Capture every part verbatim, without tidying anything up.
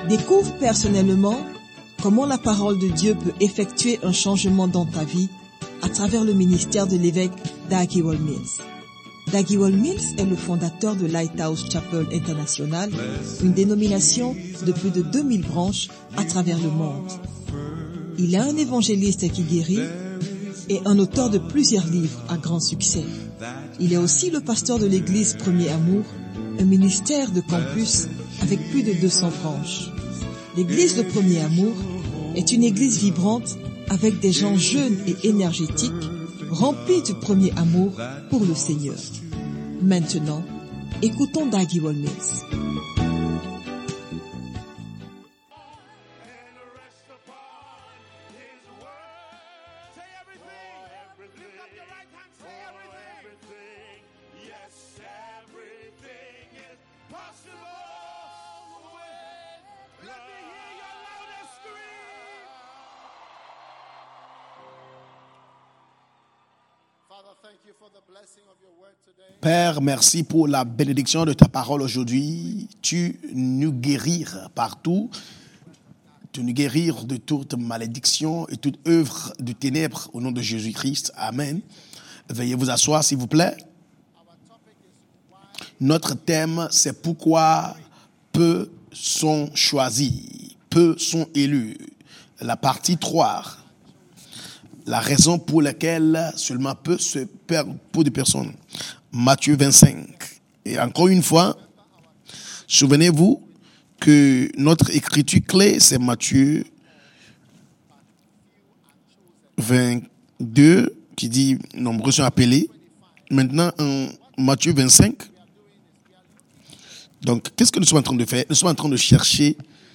Découvre personnellement comment la parole de Dieu peut effectuer un changement dans ta vie à travers le ministère de l'évêque Dag Heward-Mills. Dag Heward-Mills est le fondateur de Lighthouse Chapel International, une dénomination de plus de deux mille branches à travers le monde. Il est un évangéliste qui guérit et un auteur de plusieurs livres à grand succès. Il est aussi le pasteur de l'église Premier Amour, un ministère de campus avec plus de deux cents branches. L'église de Premier Amour est une église vibrante avec des gens jeunes et énergétiques, remplis du premier amour pour le Seigneur. Maintenant, écoutons Dag Heward-Mills. Père, merci pour la bénédiction de ta parole aujourd'hui. Tu nous guéris partout. Tu nous guéris de toute malédiction et toute œuvre de ténèbres au nom de Jésus-Christ. Amen. Veuillez vous asseoir, s'il vous plaît. Notre thème, c'est pourquoi peu sont choisis, peu sont élus. La partie trois. La raison pour laquelle seulement peu se perdent pour des personnes. Matthieu vingt-cinq. Et encore une fois, souvenez-vous que notre écriture clé, c'est Matthieu vingt-deux, qui dit « Nombreux sont appelés ». Maintenant, en Matthieu vingt-cinq, donc, qu'est-ce que nous sommes en train de faire? Nous sommes en train de chercher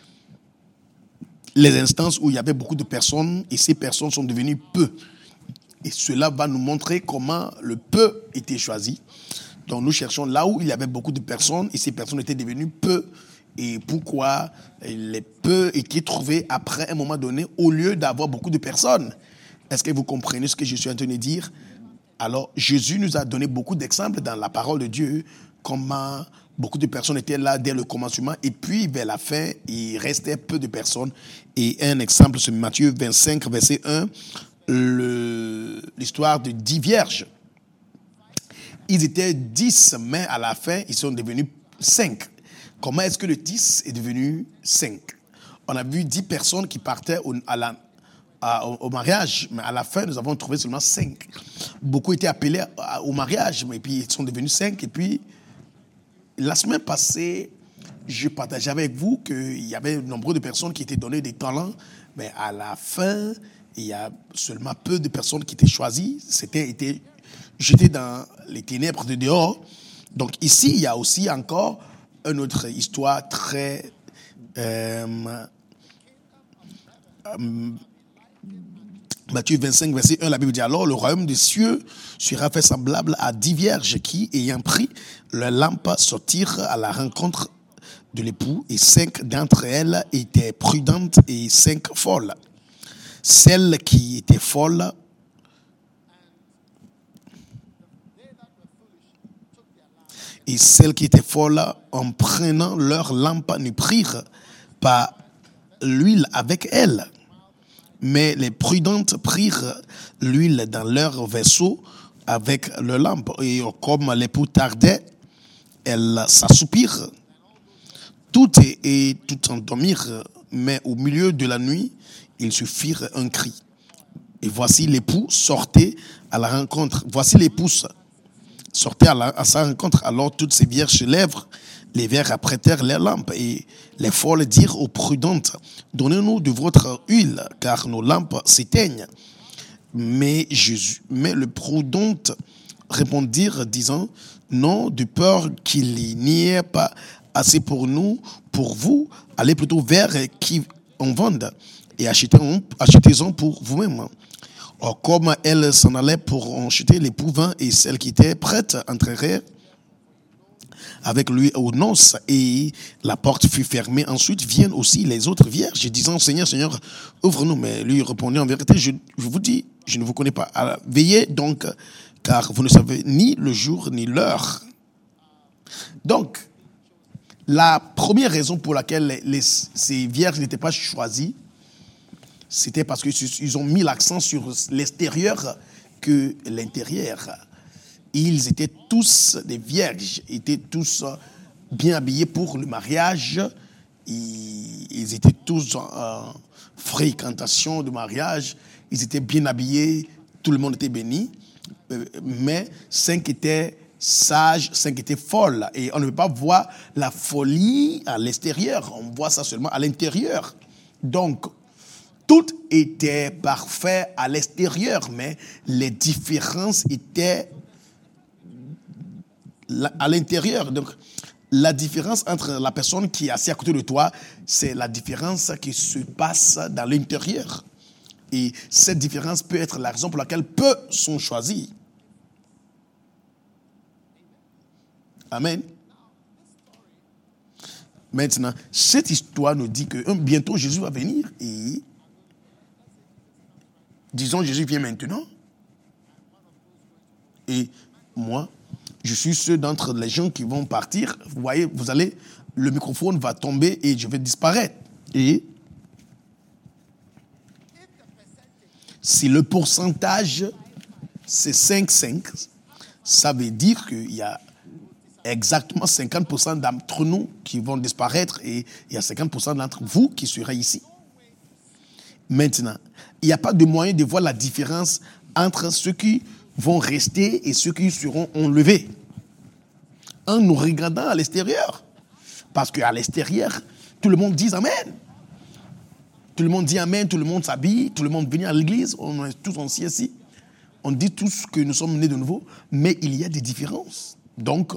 les instances où il y avait beaucoup de personnes et ces personnes sont devenues peu. Et cela va nous montrer comment le peu était choisi. Donc nous cherchons là où il y avait beaucoup de personnes et ces personnes étaient devenues peu. Et pourquoi les peu étaient trouvés après un moment donné au lieu d'avoir beaucoup de personnes. Est-ce que vous comprenez ce que je suis en train de dire? Alors Jésus nous a donné beaucoup d'exemples dans la parole de Dieu, comment beaucoup de personnes étaient là dès le commencement et puis vers la fin, il restait peu de personnes. Et un exemple, c'est Matthieu vingt-cinq, verset un, le, l'histoire de dix vierges. Ils étaient dix, mais à la fin, ils sont devenus cinq. Comment est-ce que le dix est devenu cinq? On a vu dix personnes qui partaient au, à la, à, au mariage, mais à la fin, nous avons trouvé seulement cinq. Beaucoup étaient appelés au mariage, mais puis ils sont devenus cinq, et puis la semaine passée, je partageais avec vous qu'il y avait nombre de personnes qui étaient données des talents, mais à la fin, il y a seulement peu de personnes qui étaient choisies. C'était été jeté dans les ténèbres de dehors. Donc ici, il y a aussi encore une autre histoire très euh, euh, Matthieu vingt-cinq, verset un, la Bible dit « Alors, le royaume des cieux sera fait semblable à dix vierges qui, ayant pris leur lampe, sortirent à la rencontre de l'époux, et cinq d'entre elles étaient prudentes et cinq folles. Celles qui étaient folles et celles qui étaient folles, en prenant leur lampe, ne prirent pas l'huile avec elles. Mais les prudentes prirent l'huile dans leur vaisseau avec leur lampe. Et comme l'époux tardait, elles s'assoupirent. Toutes et, et toutes endormirent, mais au milieu de la nuit, ils se firent un cri. Et voici l'époux sortait à la rencontre. Voici l'épouse sortait à, la, à sa rencontre. Alors toutes ces vierges se lèvent, les vierges apprêtèrent leurs lampes, et les folles dirent aux prudentes, donnez-nous de votre huile, car nos lampes s'éteignent. Mais Jésus, mais les prudentes répondirent, disant, non, de peur qu'il n'y ait pas assez pour nous, pour vous, allez plutôt vers qui en vendent et achetez-en, achetez-en pour vous-même. Or, comme elles s'en allaient pour en acheter, l'époux vint, et celles qui étaient prêtes entrèrent avec lui aux noces, et la porte fut fermée. Ensuite viennent aussi les autres vierges, disant, Seigneur, Seigneur, ouvre-nous. Mais lui répondit, en vérité, je, je vous dis, je ne vous connais pas. Alors, veillez donc, car vous ne savez ni le jour ni l'heure. Donc, La première raison pour laquelle les, les, ces vierges n'étaient pas choisies, c'était parce qu'ils ont mis l'accent sur l'extérieur que l'intérieur. Ils étaient tous des vierges, étaient tous bien habillés pour le mariage. Ils étaient tous en fréquentation de mariage. Ils étaient bien habillés, tout le monde était béni. Mais cinq étaient sages, cinq étaient folles. Et on ne peut pas voir la folie à l'extérieur. On voit ça seulement à l'intérieur. Donc, tout était parfait à l'extérieur, mais les différences étaient à l'intérieur. Donc, la différence entre la personne qui est assise à côté de toi, c'est la différence qui se passe dans l'intérieur. Et cette différence peut être la raison pour laquelle peu sont choisis. Amen. Maintenant, cette histoire nous dit que bientôt Jésus va venir et disons Jésus vient maintenant. Et moi, je suis ceux d'entre les gens qui vont partir. Vous voyez, vous allez, le microphone va tomber et je vais disparaître. Et si le pourcentage, c'est cinq cinq, ça veut dire qu'il y a exactement cinquante pour cent d'entre nous qui vont disparaître et il y a cinquante pour cent d'entre vous qui serez ici. Maintenant, il n'y a pas de moyen de voir la différence entre ceux qui vont rester et ceux qui seront enlevés en nous regardant à l'extérieur. Parce qu'à l'extérieur, tout le monde dit Amen. Tout le monde dit Amen, tout le monde s'habille, tout le monde vient à l'église, on est tous assis ici. On dit tous que nous sommes nés de nouveau, mais il y a des différences. Donc,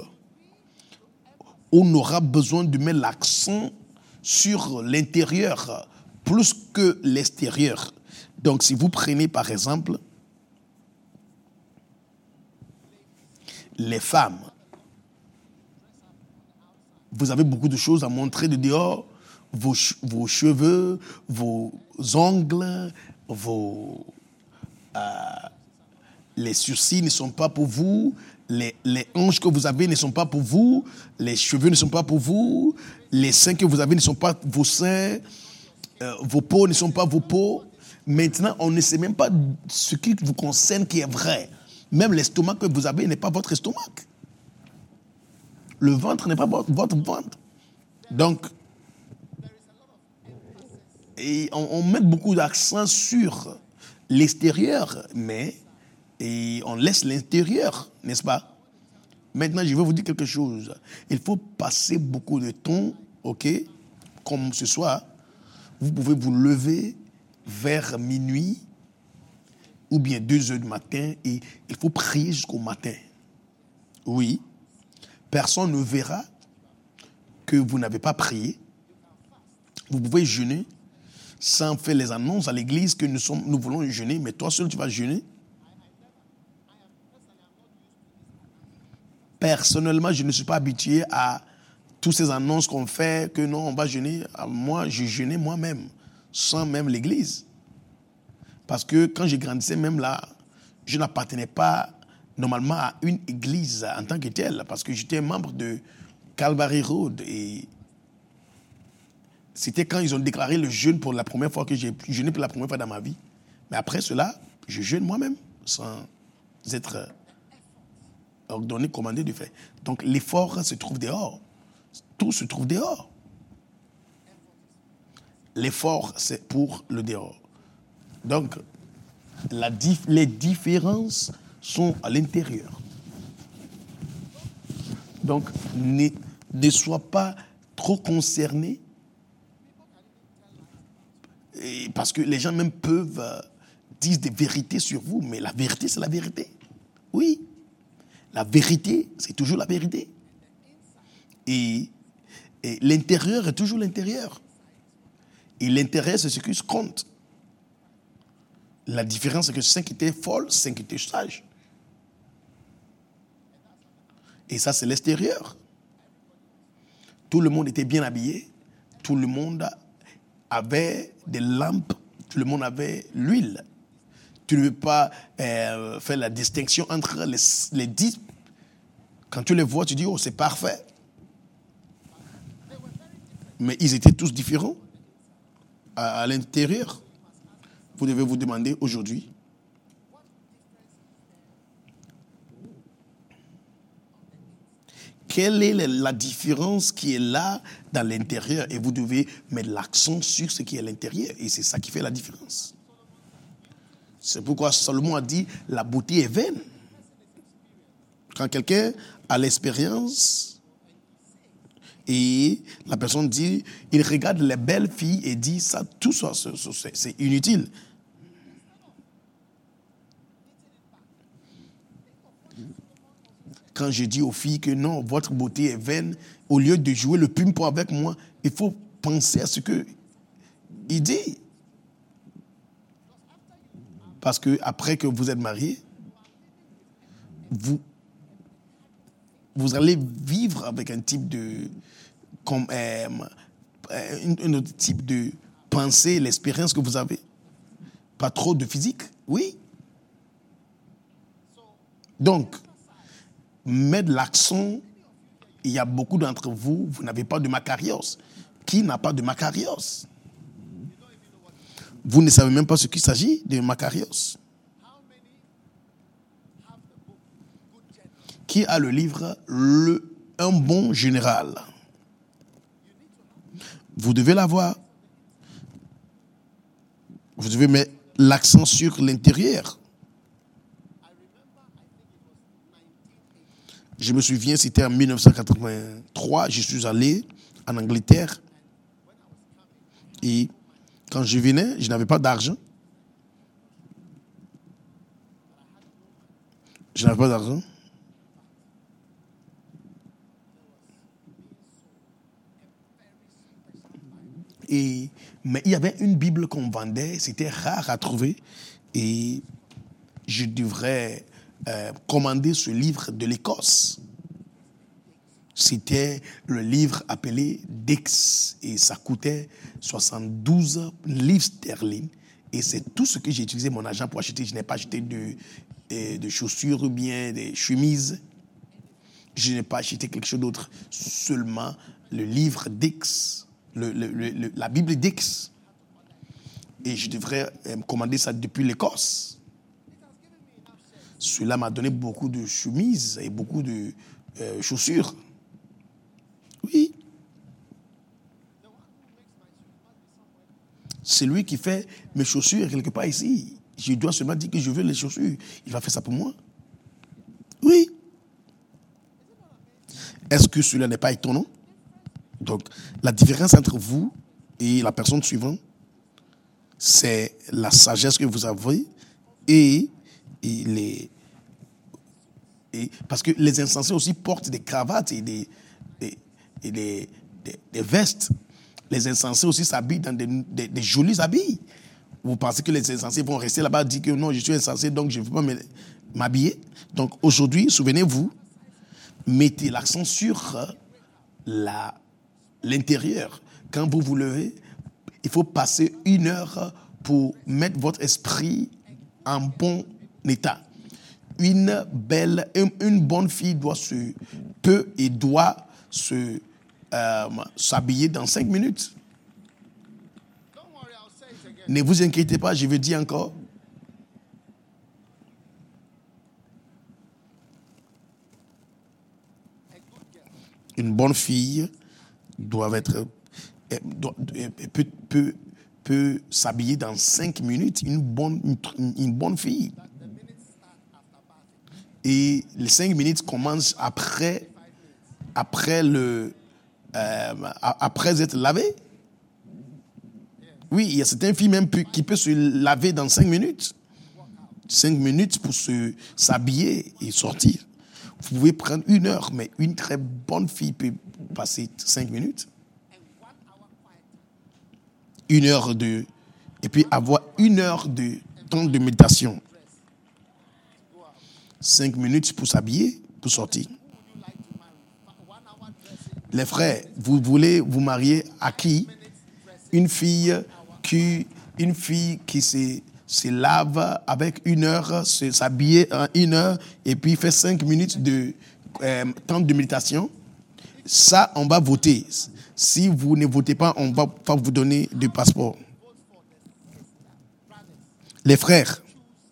on aura besoin de mettre l'accent sur l'intérieur plus que l'extérieur. Donc, si vous prenez par exemple les femmes, vous avez beaucoup de choses à montrer de dehors, vos, vos cheveux, vos ongles, vos, euh, les sourcils ne sont pas pour vous, les, les hanches que vous avez ne sont pas pour vous, les cheveux ne sont pas pour vous, les seins que vous avez ne sont pas vos seins, euh, vos peaux ne sont pas vos peaux. Maintenant, on ne sait même pas ce qui vous concerne qui est vrai. Même l'estomac que vous avez n'est pas votre estomac. Le ventre n'est pas votre ventre. Donc, et on, on met beaucoup d'accent sur l'extérieur, mais et on laisse l'intérieur, n'est-ce pas? Maintenant, je vais vous dire quelque chose. Il faut passer beaucoup de temps, ok? Comme ce soir, vous pouvez vous lever vers minuit ou bien deux heures du matin et il faut prier jusqu'au matin. Oui. Personne ne verra que vous n'avez pas prié. Vous pouvez jeûner sans faire les annonces à l'église que nous, sommes, nous voulons jeûner, mais toi seul tu vas jeûner. Personnellement, je ne suis pas habitué à toutes ces annonces qu'on fait, que non, on va jeûner. Moi, je jeûnais moi-même, sans même l'église. Parce que quand je grandissais, même là, je n'appartenais pas normalement à une église en tant que telle, parce que j'étais membre de Calvary Road. Et c'était quand ils ont déclaré le jeûne pour la première fois que j'ai jeûné pour la première fois dans ma vie. Mais après cela, je jeûne moi-même, sans être ordonné, commandé de faire. Donc l'effort se trouve dehors. Tout se trouve dehors. L'effort, c'est pour le dehors. Donc, la dif- les différences sont à l'intérieur. Donc, ne, ne sois pas trop concerné. Et parce que les gens même peuvent euh, dire des vérités sur vous, mais la vérité, c'est la vérité. Oui. La vérité, c'est toujours la vérité. Et, et l'intérieur est toujours l'intérieur. Et l'intérieur, c'est ce qui se compte. La différence, c'est que cinq étaient folles, cinq étaient sages. Et ça, c'est l'extérieur. Tout le monde était bien habillé. Tout le monde avait des lampes. Tout le monde avait l'huile. Tu ne veux pas euh, faire la distinction entre les, les dix. Quand tu les vois, tu dis, oh, c'est parfait. Mais ils étaient tous différents à, à l'intérieur. Vous devez vous demander aujourd'hui, quelle est la différence qui est là dans l'intérieur? Et vous devez mettre l'accent sur ce qui est à l'intérieur. Et c'est ça qui fait la différence. C'est pourquoi Salomon a dit, la beauté est vaine. Quand quelqu'un a l'expérience et la personne dit, il regarde les belles filles et dit, ça, tout ça, c'est, c'est inutile. Quand je dis aux filles que non, votre beauté est vaine, au lieu de jouer le ping-pong avec moi, il faut penser à ce que il dit. Parce que après que vous êtes mariés, vous, vous allez vivre avec un type de, comme, euh, un, un autre type de pensée, l'expérience que vous avez. Pas trop de physique, oui. Donc, mettre l'accent, il y a beaucoup d'entre vous, vous n'avez pas de makarios. Qui n'a pas de makarios? Vous ne savez même pas ce qu'il s'agit de makarios. Qui a le livre le, Un bon général? Vous devez l'avoir. Vous devez mettre l'accent sur l'intérieur. Je me souviens, c'était en mille neuf cent quatre-vingt-trois, je suis allé en Angleterre. Et quand je venais, je n'avais pas d'argent. Je n'avais pas d'argent. Et, mais il y avait une Bible qu'on vendait, c'était rare à trouver. Et je devrais euh, commander ce livre de l'Écosse. C'était le livre appelé Dix et ça coûtait soixante-douze livres sterling. Et c'est tout ce que j'ai utilisé mon argent pour acheter. Je n'ai pas acheté de, de, de chaussures ou bien des chemises. Je n'ai pas acheté quelque chose d'autre. Seulement le livre Dix, le, le, le, la Bible Dix. Et je devrais euh, commander ça depuis l'Écosse. Cela m'a donné beaucoup de chemises et beaucoup de euh, chaussures. Oui. C'est lui qui fait mes chaussures quelque part ici. Je dois seulement dire que je veux les chaussures. Il va faire ça pour moi. Oui. Est-ce que cela n'est pas étonnant? Donc, la différence entre vous et la personne suivante, c'est la sagesse que vous avez et, et les... Et, parce que les insensés aussi portent des cravates et des... des et des, des, des vestes. Les insensés aussi s'habillent dans des, des, des jolis habits. Vous pensez que les insensés vont rester là-bas et dire que non, je suis insensé, donc je ne veux pas m'habiller. Donc aujourd'hui, souvenez-vous, mettez l'accent sur la, l'intérieur. Quand vous vous levez, il faut passer une heure pour mettre votre esprit en bon état. Une belle, une, une bonne fille doit se, peut et doit se Euh, s'habiller dans cinq minutes. Ne vous inquiétez pas, je vais dire encore. Une bonne fille doit être doit, peut, peut, peut s'habiller dans cinq minutes. Une bonne, une, une bonne fille. Et les cinq minutes commencent après, après le Euh, après être lavé. Oui, il y a certaines filles même qui peuvent se laver dans cinq minutes. Cinq minutes pour se, s'habiller et sortir. Vous pouvez prendre une heure, mais une très bonne fille peut passer cinq minutes. Une heure de... Et puis avoir une heure de temps de méditation. Cinq minutes pour s'habiller, pour sortir. Les frères, vous voulez vous marier à qui? Une fille qui, une fille qui se, se lave avec une heure, se, s'habiller en une heure et puis fait cinq minutes de euh, temps de méditation. Ça, on va voter. Si vous ne votez pas, on ne va pas vous donner de passeport. Les frères,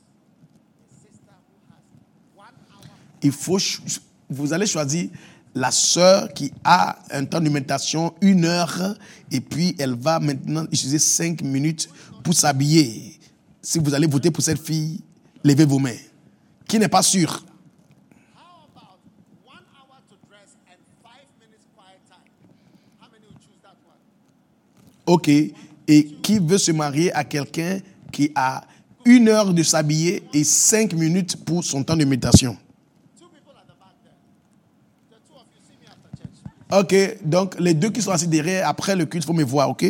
il faut, vous allez choisir la sœur qui a un temps de méditation, une heure, et puis elle va maintenant utiliser cinq minutes pour s'habiller. Si vous allez voter pour cette fille, levez vos mains. Qui n'est pas sûr? Ok. Et qui veut se marier à quelqu'un qui a une heure de s'habiller et cinq minutes pour son temps de méditation? Ok. Donc, les deux qui sont assis derrière, après le culte, il faut me voir, ok?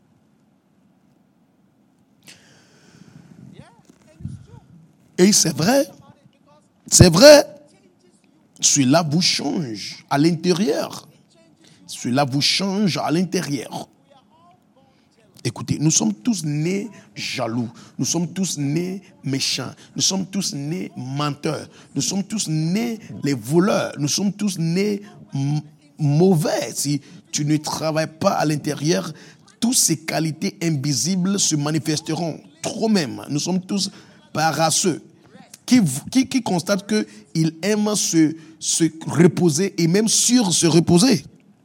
Et c'est vrai. C'est vrai. Cela vous change à l'intérieur. Cela vous change à l'intérieur. Écoutez, nous sommes tous nés jaloux. Nous sommes tous nés méchants. Nous sommes tous nés menteurs. Nous sommes tous nés les voleurs. Nous sommes tous nés m- mauvais. Si tu ne travailles pas à l'intérieur, toutes ces qualités invisibles se manifesteront. Trop même. Nous sommes tous paresseux. Qui, qui, qui constate qu'il aime se, se reposer et même sur se reposer.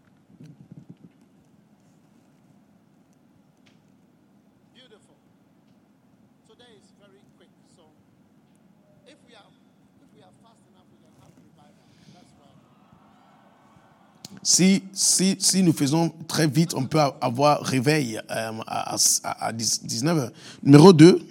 Si, si, si nous faisons très vite, on peut avoir réveil euh, à, à, à dix-neuf heures. Numéro deux.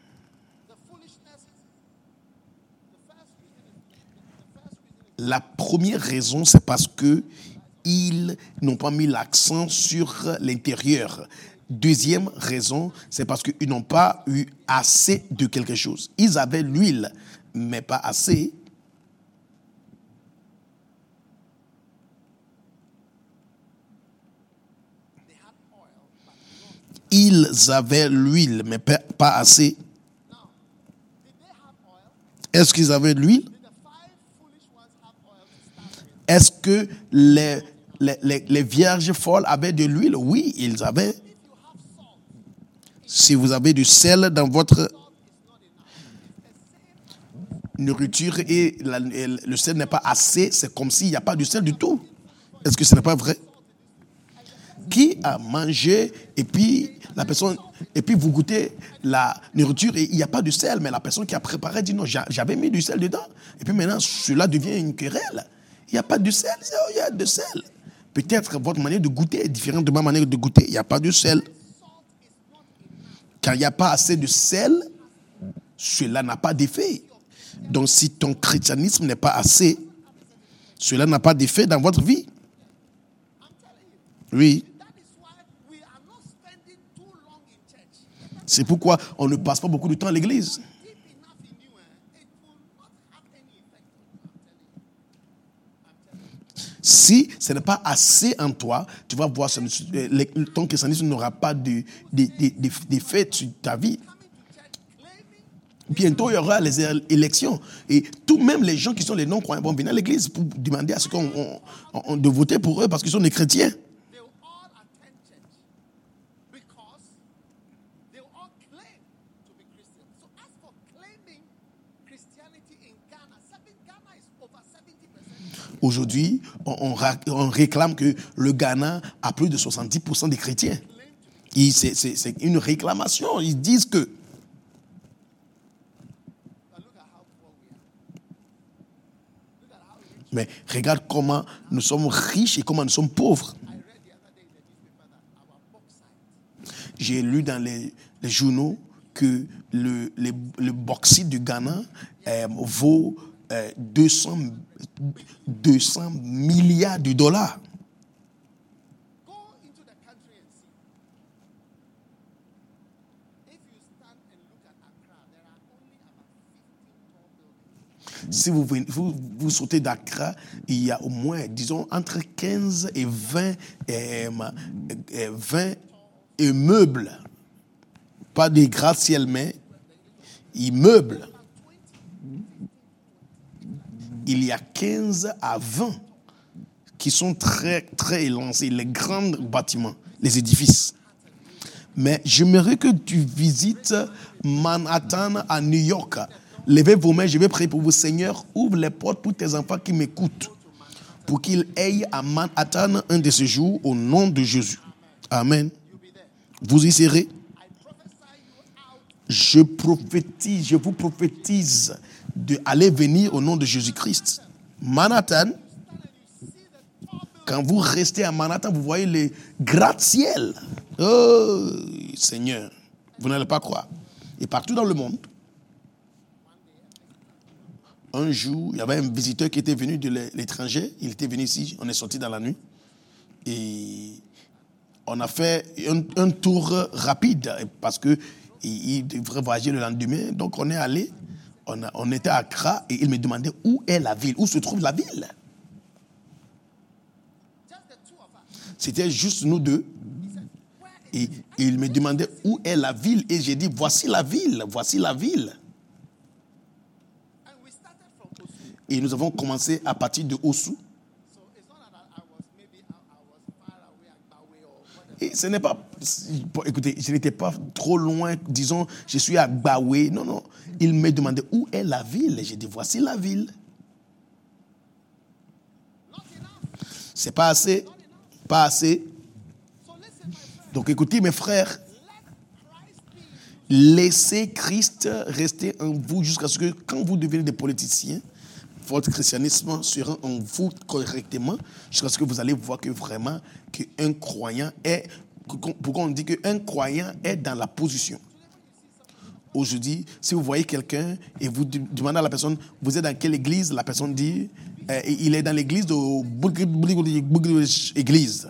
La première raison, c'est parce qu'ils n'ont pas mis l'accent sur l'intérieur. Deuxième raison, c'est parce qu'ils n'ont pas eu assez de quelque chose. Ils avaient l'huile, mais pas assez. Ils avaient l'huile, mais pas assez. Est-ce qu'ils avaient de l'huile? Est-ce que les, les, les, les vierges folles avaient de l'huile? Oui, ils avaient. Si vous avez du sel dans votre nourriture et, la, et le sel n'est pas assez, c'est comme s'il n'y a pas de sel du tout. Est-ce que ce n'est pas vrai? Qui a mangé et puis la personne et puis vous goûtez la nourriture et il n'y a pas de sel, mais la personne qui a préparé dit non, j'avais mis du sel dedans. Et puis maintenant, cela devient une querelle. Il n'y a pas de sel, il y a de sel. Peut-être votre manière de goûter est différente de ma manière de goûter. Il n'y a pas de sel. Quand il n'y a pas assez de sel, cela n'a pas d'effet. Donc si ton chrétianisme n'est pas assez, cela n'a pas d'effet dans votre vie. Oui. C'est pourquoi on ne passe pas beaucoup de temps à l'église. Si ce n'est pas assez en toi, tu vas voir, ton christianisme n'aura pas d'effet sur ta vie. Bientôt, il y aura les élections. Et tout même les gens qui sont les non-croyants vont venir à l'église pour demander à ce qu'on on, on, de voter pour eux parce qu'ils sont des chrétiens. Aujourd'hui, on, on, on réclame que le Ghana a plus de soixante-dix pour cent des chrétiens. C'est, c'est, c'est une réclamation. Ils disent que... Mais regarde comment nous sommes riches et comment nous sommes pauvres. J'ai lu dans les, les journaux que le, le, le bauxite du Ghana euh, vaut euh, deux cents milliards de dollars. Si vous, vous, vous sautez d'Accra, il y a au moins, disons, entre quinze et vingt, euh, vingt immeubles. Pas des gratte-ciel, mais immeubles. Il y a quinze à vingt qui sont très, très élancés, les grands bâtiments, les édifices. Mais j'aimerais que tu visites Manhattan à New York. Levez vos mains, je vais prier pour vous. Seigneur, ouvre les portes pour tes enfants qui m'écoutent, pour qu'ils aillent à Manhattan un de ces jours au nom de Jésus. Amen. Vous y serez. Je prophétise, je vous prophétise d'aller venir au nom de Jésus-Christ. Manhattan, quand vous restez à Manhattan, vous voyez les gratte-ciel. Oh, Seigneur, vous n'allez pas croire. Et partout dans le monde, un jour, il y avait un visiteur qui était venu de l'étranger. Il était venu ici, on est sorti dans la nuit. Et on a fait un, un tour rapide parce qu'il il devrait voyager le lendemain. Donc on est allé, on, a, on était à Accra et il me demandait où est la ville, où se trouve la ville. C'était juste nous deux. Et, et il me demandait où est la ville. Et j'ai dit, voici la ville, voici la ville. Et nous avons commencé à partir de Osu. Et ce n'est pas... Écoutez, je n'étais pas trop loin, disons, je suis à Baoué. Non, non. Il me demandait où est la ville. Et j'ai dit, voici la ville. C'est pas assez. Pas assez. Donc écoutez mes frères, laissez Christ rester en vous jusqu'à ce que quand vous devenez des politiciens, votre christianisme sera en vous correctement jusqu'à ce que vous allez voir que vraiment qu'un croyant est, pourquoi on dit qu'un croyant est dans la position. Aujourd'hui, si vous voyez quelqu'un et vous demandez à la personne, vous êtes dans quelle église? La personne dit, euh, il est dans l'église de église.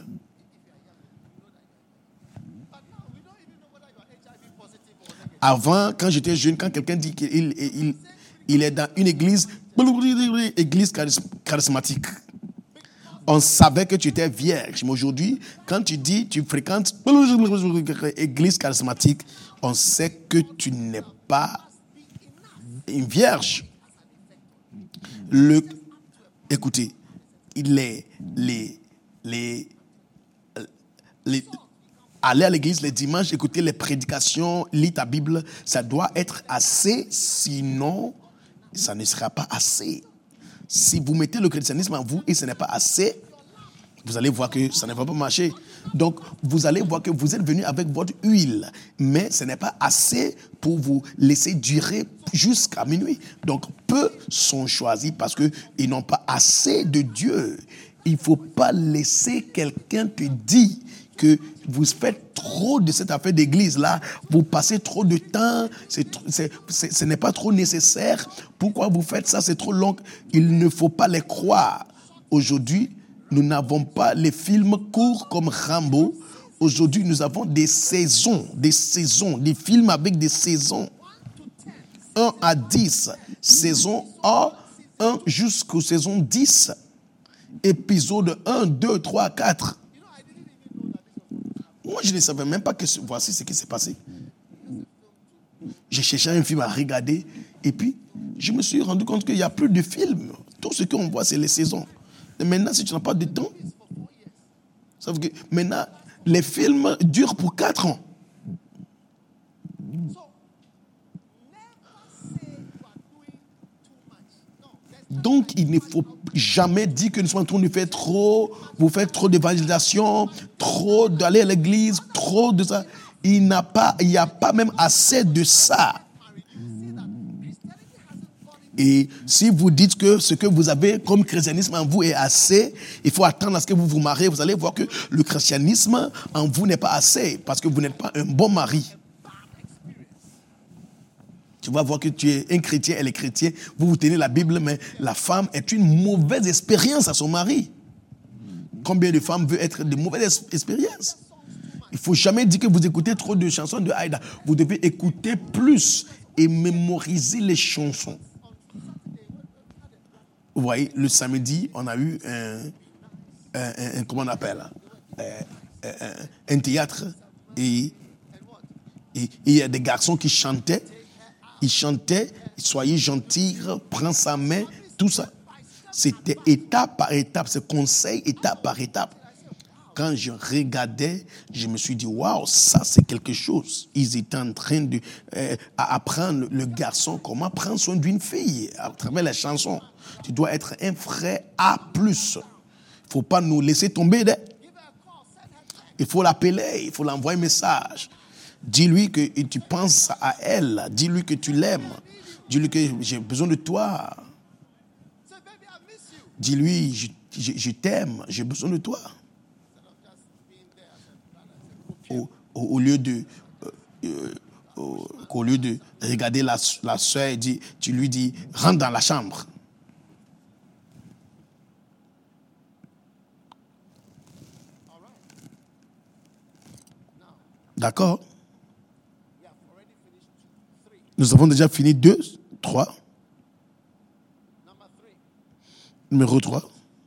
Avant, quand j'étais jeune, quand quelqu'un dit qu'il il, il est dans une église, église charismatique, on savait que tu étais vierge. Mais aujourd'hui, quand tu dis tu fréquentes église charismatique, on sait que tu n'es pas une vierge. Le, écoutez, les, les, les, les aller à l'église les dimanches, écouter les prédications, lire ta Bible, ça doit être assez, sinon ça ne sera pas assez. Si vous mettez le christianisme en vous et ce n'est pas assez, vous allez voir que ça ne va pas marcher. Donc, vous allez voir que vous êtes venu avec votre huile, mais ce n'est pas assez pour vous laisser durer jusqu'à minuit. Donc, peu sont choisis parce qu'ils n'ont pas assez de Dieu. Il ne faut pas laisser quelqu'un te dire que vous faites trop de cette affaire d'église-là, vous passez trop de temps, c'est, c'est, c'est, ce n'est pas trop nécessaire. Pourquoi vous faites ça? C'est trop long. Il ne faut pas les croire. Aujourd'hui, nous n'avons pas les films courts comme Rambo. Aujourd'hui, nous avons des saisons, des saisons, des films avec des saisons. un à dix, saison un, un jusqu'aux saisons dix. Épisode un, deux, trois, quatre. Moi, je ne savais même pas que voici ce qui s'est passé. J'ai cherché un film à regarder et puis je me suis rendu compte qu'il n'y a plus de films. Tout ce qu'on voit, c'est les saisons. Et maintenant, si tu n'as pas de temps, ça veut dire que maintenant, les films durent pour quatre ans. Donc, il ne faut jamais dire que nous sommes en train de faire trop, vous faites trop d'évangélisation, trop d'aller à l'église, trop de ça. Il n'a pas, il n'y a pas même assez de ça. Et si vous dites que ce que vous avez comme christianisme en vous est assez, il faut attendre à ce que vous vous mariez. Vous allez voir que le christianisme en vous n'est pas assez parce que vous n'êtes pas un bon mari. Tu vas voir que tu es un chrétien, elle est chrétienne, vous vous tenez la Bible, mais la femme est une mauvaise expérience à son mari. Combien de femmes veulent être de mauvaises expériences? Il ne faut jamais dire que vous écoutez trop de chansons de Aïda. Vous devez écouter plus et mémoriser les chansons. Vous voyez, le samedi, on a eu un, un, un, un comment on appelle, un, un, un théâtre et il y a des garçons qui chantaient. Ils chantaient, soyez gentils, prends sa main, tout ça. C'était étape par étape, c'est conseil étape par étape. Quand je regardais, je me suis dit, waouh, ça c'est quelque chose. Ils étaient en train de euh, apprendre le garçon comment prendre soin d'une fille à travers les chansons. Tu dois être un frère A plus. Il ne faut pas nous laisser tomber. Là. Il faut l'appeler, il faut l'envoyer un message. Dis-lui que tu penses à elle. Dis-lui que tu l'aimes. Dis-lui que j'ai besoin de toi. Dis-lui, je, je, je t'aime, j'ai besoin de toi. Au, au, au lieu de euh, euh, au, au lieu de regarder la, la soeur et dire, tu lui dis, rentre dans la chambre. D'accord? Nous avons déjà fini deux, trois. Numéro trois.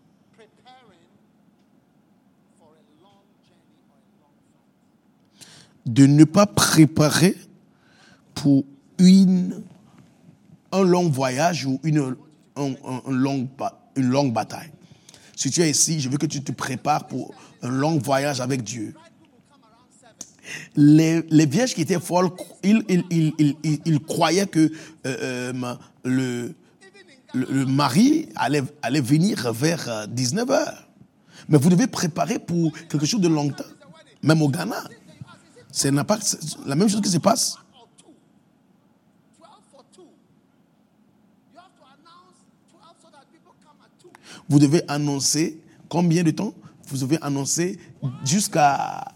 De ne pas préparer pour une, un long voyage ou une, un, un, un long, une longue bataille. Si tu es ici, je veux que tu te prépares pour un long voyage avec Dieu. Les, les vierges qui étaient folles, ils, ils, ils, ils, ils croyaient que euh, euh, le, le, le mari allait, allait venir vers dix-neuf heures. Mais vous devez préparer pour quelque chose de longtemps. Même au Ghana. C'est la même chose qui se passe. Vous devez annoncer combien de temps? Vous devez annoncer jusqu'à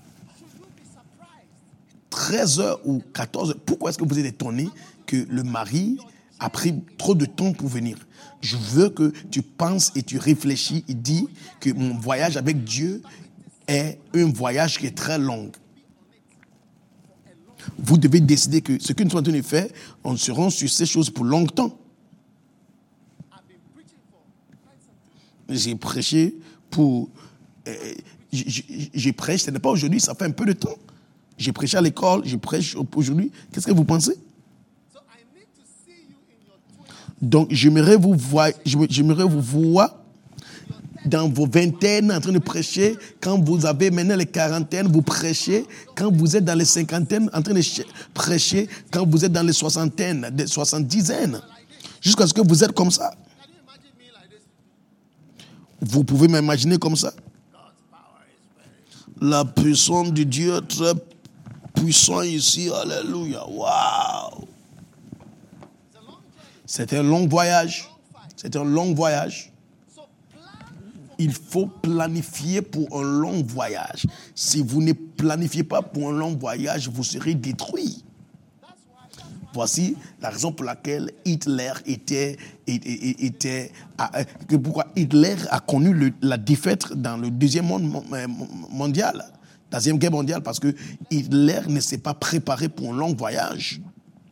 treize heures ou quatorze heures. Pourquoi est-ce que vous êtes étonné que le mari a pris trop de temps pour venir? Je veux que tu penses et tu réfléchis et dis que mon voyage avec Dieu est un voyage qui est très long. Vous devez décider que ce que nous sommes en train de faire, on sera sur ces choses pour longtemps. J'ai prêché pour... Euh, j'ai prêché, ce n'est pas aujourd'hui, ça fait un peu de temps. J'ai prêché à l'école, je prêche aujourd'hui. Qu'est-ce que vous pensez? Donc, j'aimerais vous voir, j'aimerais vous voir dans vos vingtaines en train de prêcher. Quand vous avez maintenant les quarantaines, vous prêchez. Quand vous êtes dans les cinquantaines en train de prêcher. Quand vous êtes dans les soixantaines, des soixante-dizaines. Jusqu'à ce que vous êtes comme ça. Vous pouvez m'imaginer comme ça. La puissance de Dieu est très puissante ici. Alléluia. Waouh. C'est un long voyage. C'est un long voyage. Il faut planifier pour un long voyage. Si vous ne planifiez pas pour un long voyage, vous serez détruit. Voici la raison pour laquelle Hitler était, était, était pourquoi Hitler a connu le, la défaite dans le deuxième monde mondial, deuxième guerre mondiale, parce que Hitler ne s'est pas préparé pour un long voyage.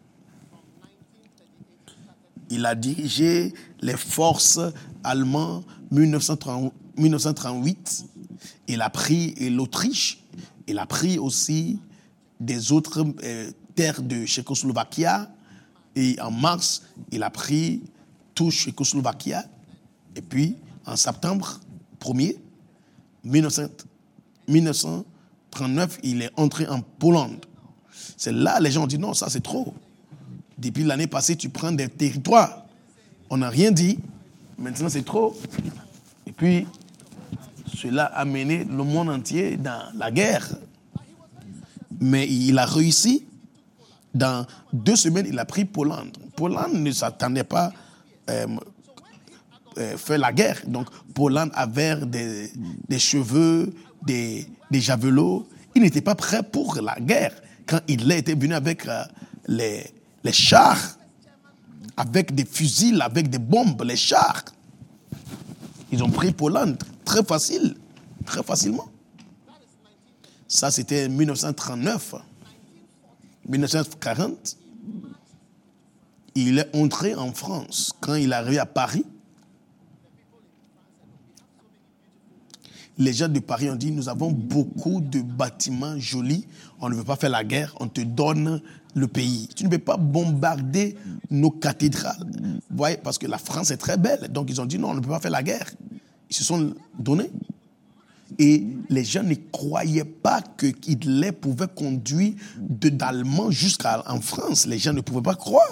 Il a dirigé les forces allemandes en dix-neuf cent trente-huit. Il a pris l'Autriche. Il a pris aussi des autres euh, terres de Tchécoslovaquie. Et en mars, il a pris tout Tchécoslovaquie. Et puis, en septembre premier, mille neuf cent trente-neuf, il est entré en Pologne. C'est là les gens ont dit non, ça c'est trop. Depuis l'année passée, tu prends des territoires. On n'a rien dit. Maintenant, c'est trop. Et puis, cela a mené le monde entier dans la guerre. Mais il a réussi. Dans deux semaines, il a pris Pologne. Pologne ne s'attendait pas à euh, euh, faire la guerre. Donc, Pologne avait des, des cheveux, des, des javelots. Il n'était pas prêt pour la guerre. Quand il était venu avec euh, les... Les chars, avec des fusils, avec des bombes, les chars. Ils ont pris Pologne très facile, très facilement. Ça, c'était en mille neuf cent trente-neuf. mille neuf cent quarante, il est entré en France. Quand il est arrivé à Paris, les gens de Paris ont dit, nous avons beaucoup de bâtiments jolis, on ne veut pas faire la guerre, on te donne le pays. Tu ne peux pas bombarder nos cathédrales. Vous voyez, parce que la France est très belle. Donc ils ont dit, non, on ne peut pas faire la guerre. Ils se sont donnés. Et les gens ne croyaient pas que Hitler pouvait conduire de d'Allemagne jusqu'en France. Les gens ne pouvaient pas croire.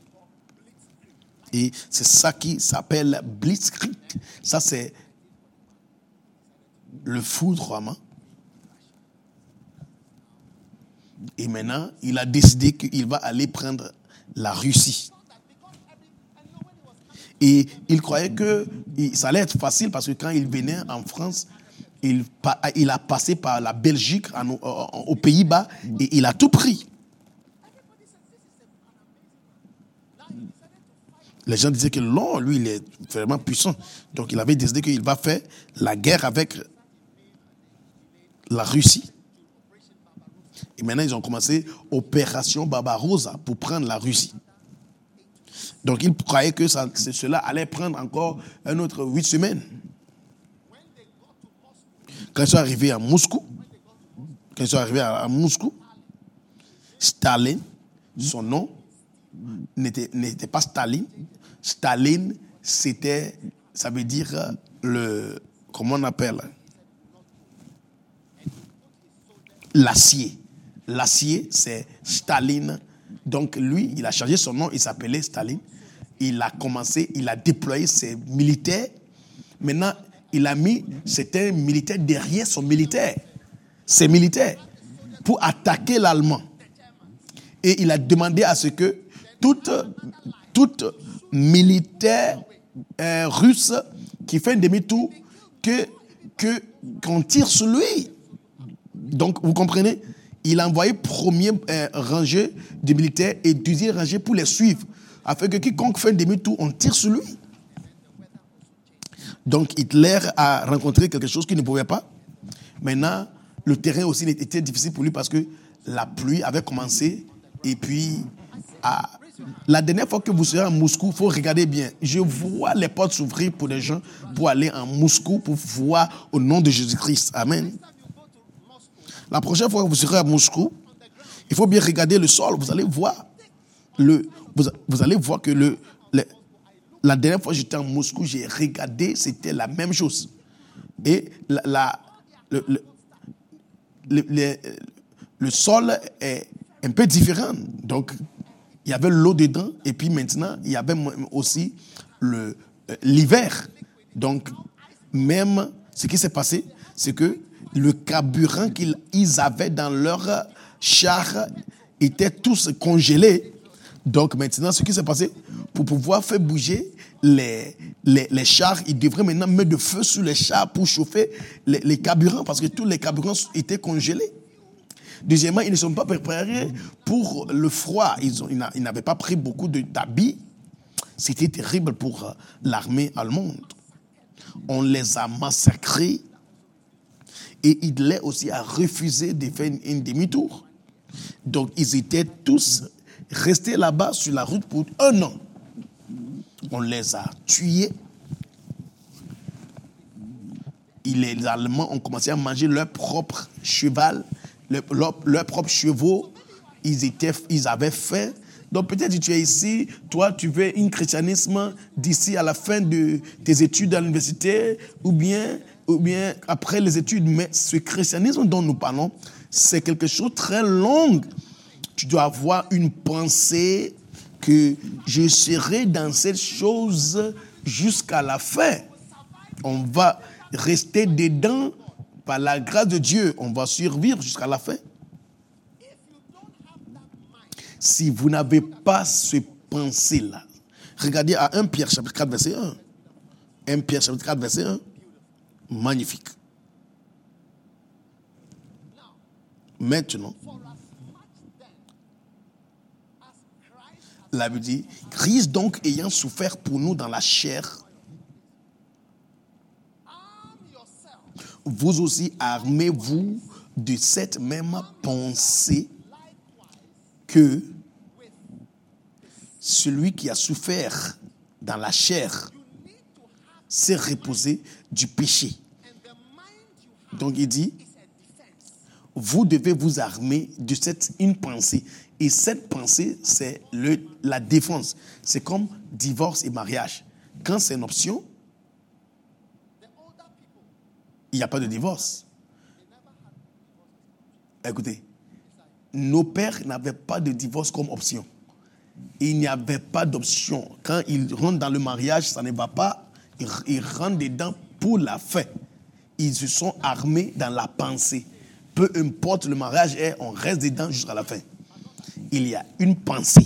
Et c'est ça qui s'appelle Blitzkrieg. Ça, c'est le foudroiement. Et maintenant, il a décidé qu'il va aller prendre la Russie. Et il croyait que ça allait être facile parce que quand il venait en France, il, il a passé par la Belgique, en, aux Pays-Bas, et il a tout pris. Les gens disaient que non, lui, il est vraiment puissant. Donc, il avait décidé qu'il va faire la guerre avec la Russie. Et maintenant, ils ont commencé Opération Barbarossa pour prendre la Russie. Donc, ils croyaient que ça, cela allait prendre encore un autre huit semaines. Quand ils sont arrivés à Moscou, quand ils sont arrivés à, à Moscou, Staline, son nom, n'était, n'était pas Staline. Staline, c'était, ça veut dire le, comment on appelle, l'acier. L'acier, c'est Staline. Donc lui, il a changé son nom, il s'appelait Staline. Il a commencé, il a déployé ses militaires. Maintenant, il a mis, c'était un militaire derrière son militaire. Ses militaires, pour attaquer l'Allemand. Et il a demandé à ce que toute, toute militaire euh, russe qui fait un demi-tour, que, que, qu'on tire sur lui. Donc, vous comprenez? Il a envoyé premier euh, rangée de militaires et deuxième rangée pour les suivre, afin que quiconque fait un demi-tour, on tire sur lui. Donc, Hitler a rencontré quelque chose qu'il ne pouvait pas. Maintenant, le terrain aussi était difficile pour lui parce que la pluie avait commencé. Et puis, à... la dernière fois que vous serez à Moscou, il faut regarder bien. Je vois les portes s'ouvrir pour les gens pour aller en Moscou, pour voir au nom de Jésus-Christ. Amen. La prochaine fois que vous serez à Moscou, il faut bien regarder le sol. Vous allez voir, le, vous, vous allez voir que le, le, la dernière fois que j'étais à Moscou, j'ai regardé, c'était la même chose. Et la, la, le, le, le, le, le sol est un peu différent. Donc, il y avait l'eau dedans, et puis maintenant, il y avait aussi le, l'hiver. Donc, même ce qui s'est passé, c'est que le carburant qu'ils avaient dans leur char était tous congelés. Donc maintenant, ce qui s'est passé, pour pouvoir faire bouger les, les, les chars, ils devraient maintenant mettre de feu sur les chars pour chauffer les, les carburants, parce que tous les carburants étaient congelés. Deuxièmement, ils ne sont pas préparés pour le froid. Ils, ont, ils n'avaient pas pris beaucoup de, d'habits. C'était terrible pour l'armée allemande. On les a massacrés. Et Hitler aussi a refusé de faire un demi-tour. Donc, ils étaient tous restés là-bas sur la route pour un an. On les a tués. Et les Allemands ont commencé à manger leur propre cheval, leur, leur, leur propre chevaux. Ils, étaient, ils avaient faim. Donc, peut-être que tu es ici, toi, tu veux un christianisme d'ici à la fin de tes études à l'université, ou bien... ou bien après les études, mais ce christianisme dont nous parlons, c'est quelque chose de très long. Tu dois avoir une pensée que je serai dans cette chose jusqu'à la fin. On va rester dedans par la grâce de Dieu. On va survivre jusqu'à la fin. Si vous n'avez pas ce pensée-là, regardez à premier Pierre chapitre quatre, verset un. premier Pierre chapitre quatre, verset un. Magnifique. Maintenant, la Bible dit, Christ donc ayant souffert pour nous dans la chair, vous aussi armez-vous de cette même pensée que celui qui a souffert dans la chair s'est reposé du péché. Donc il dit, vous devez vous armer de cette une pensée. Et cette pensée, c'est le, la défense. C'est comme divorce et mariage. Quand c'est une option, il n'y a pas de divorce. Écoutez, nos pères n'avaient pas de divorce comme option. Il n'y avait pas d'option. Quand ils rentrent dans le mariage, ça ne va pas. Ils, ils rentrent dedans pour la fin. Ils se sont armés dans la pensée. Peu importe le mariage est, on reste dedans jusqu'à la fin. Il y a une pensée.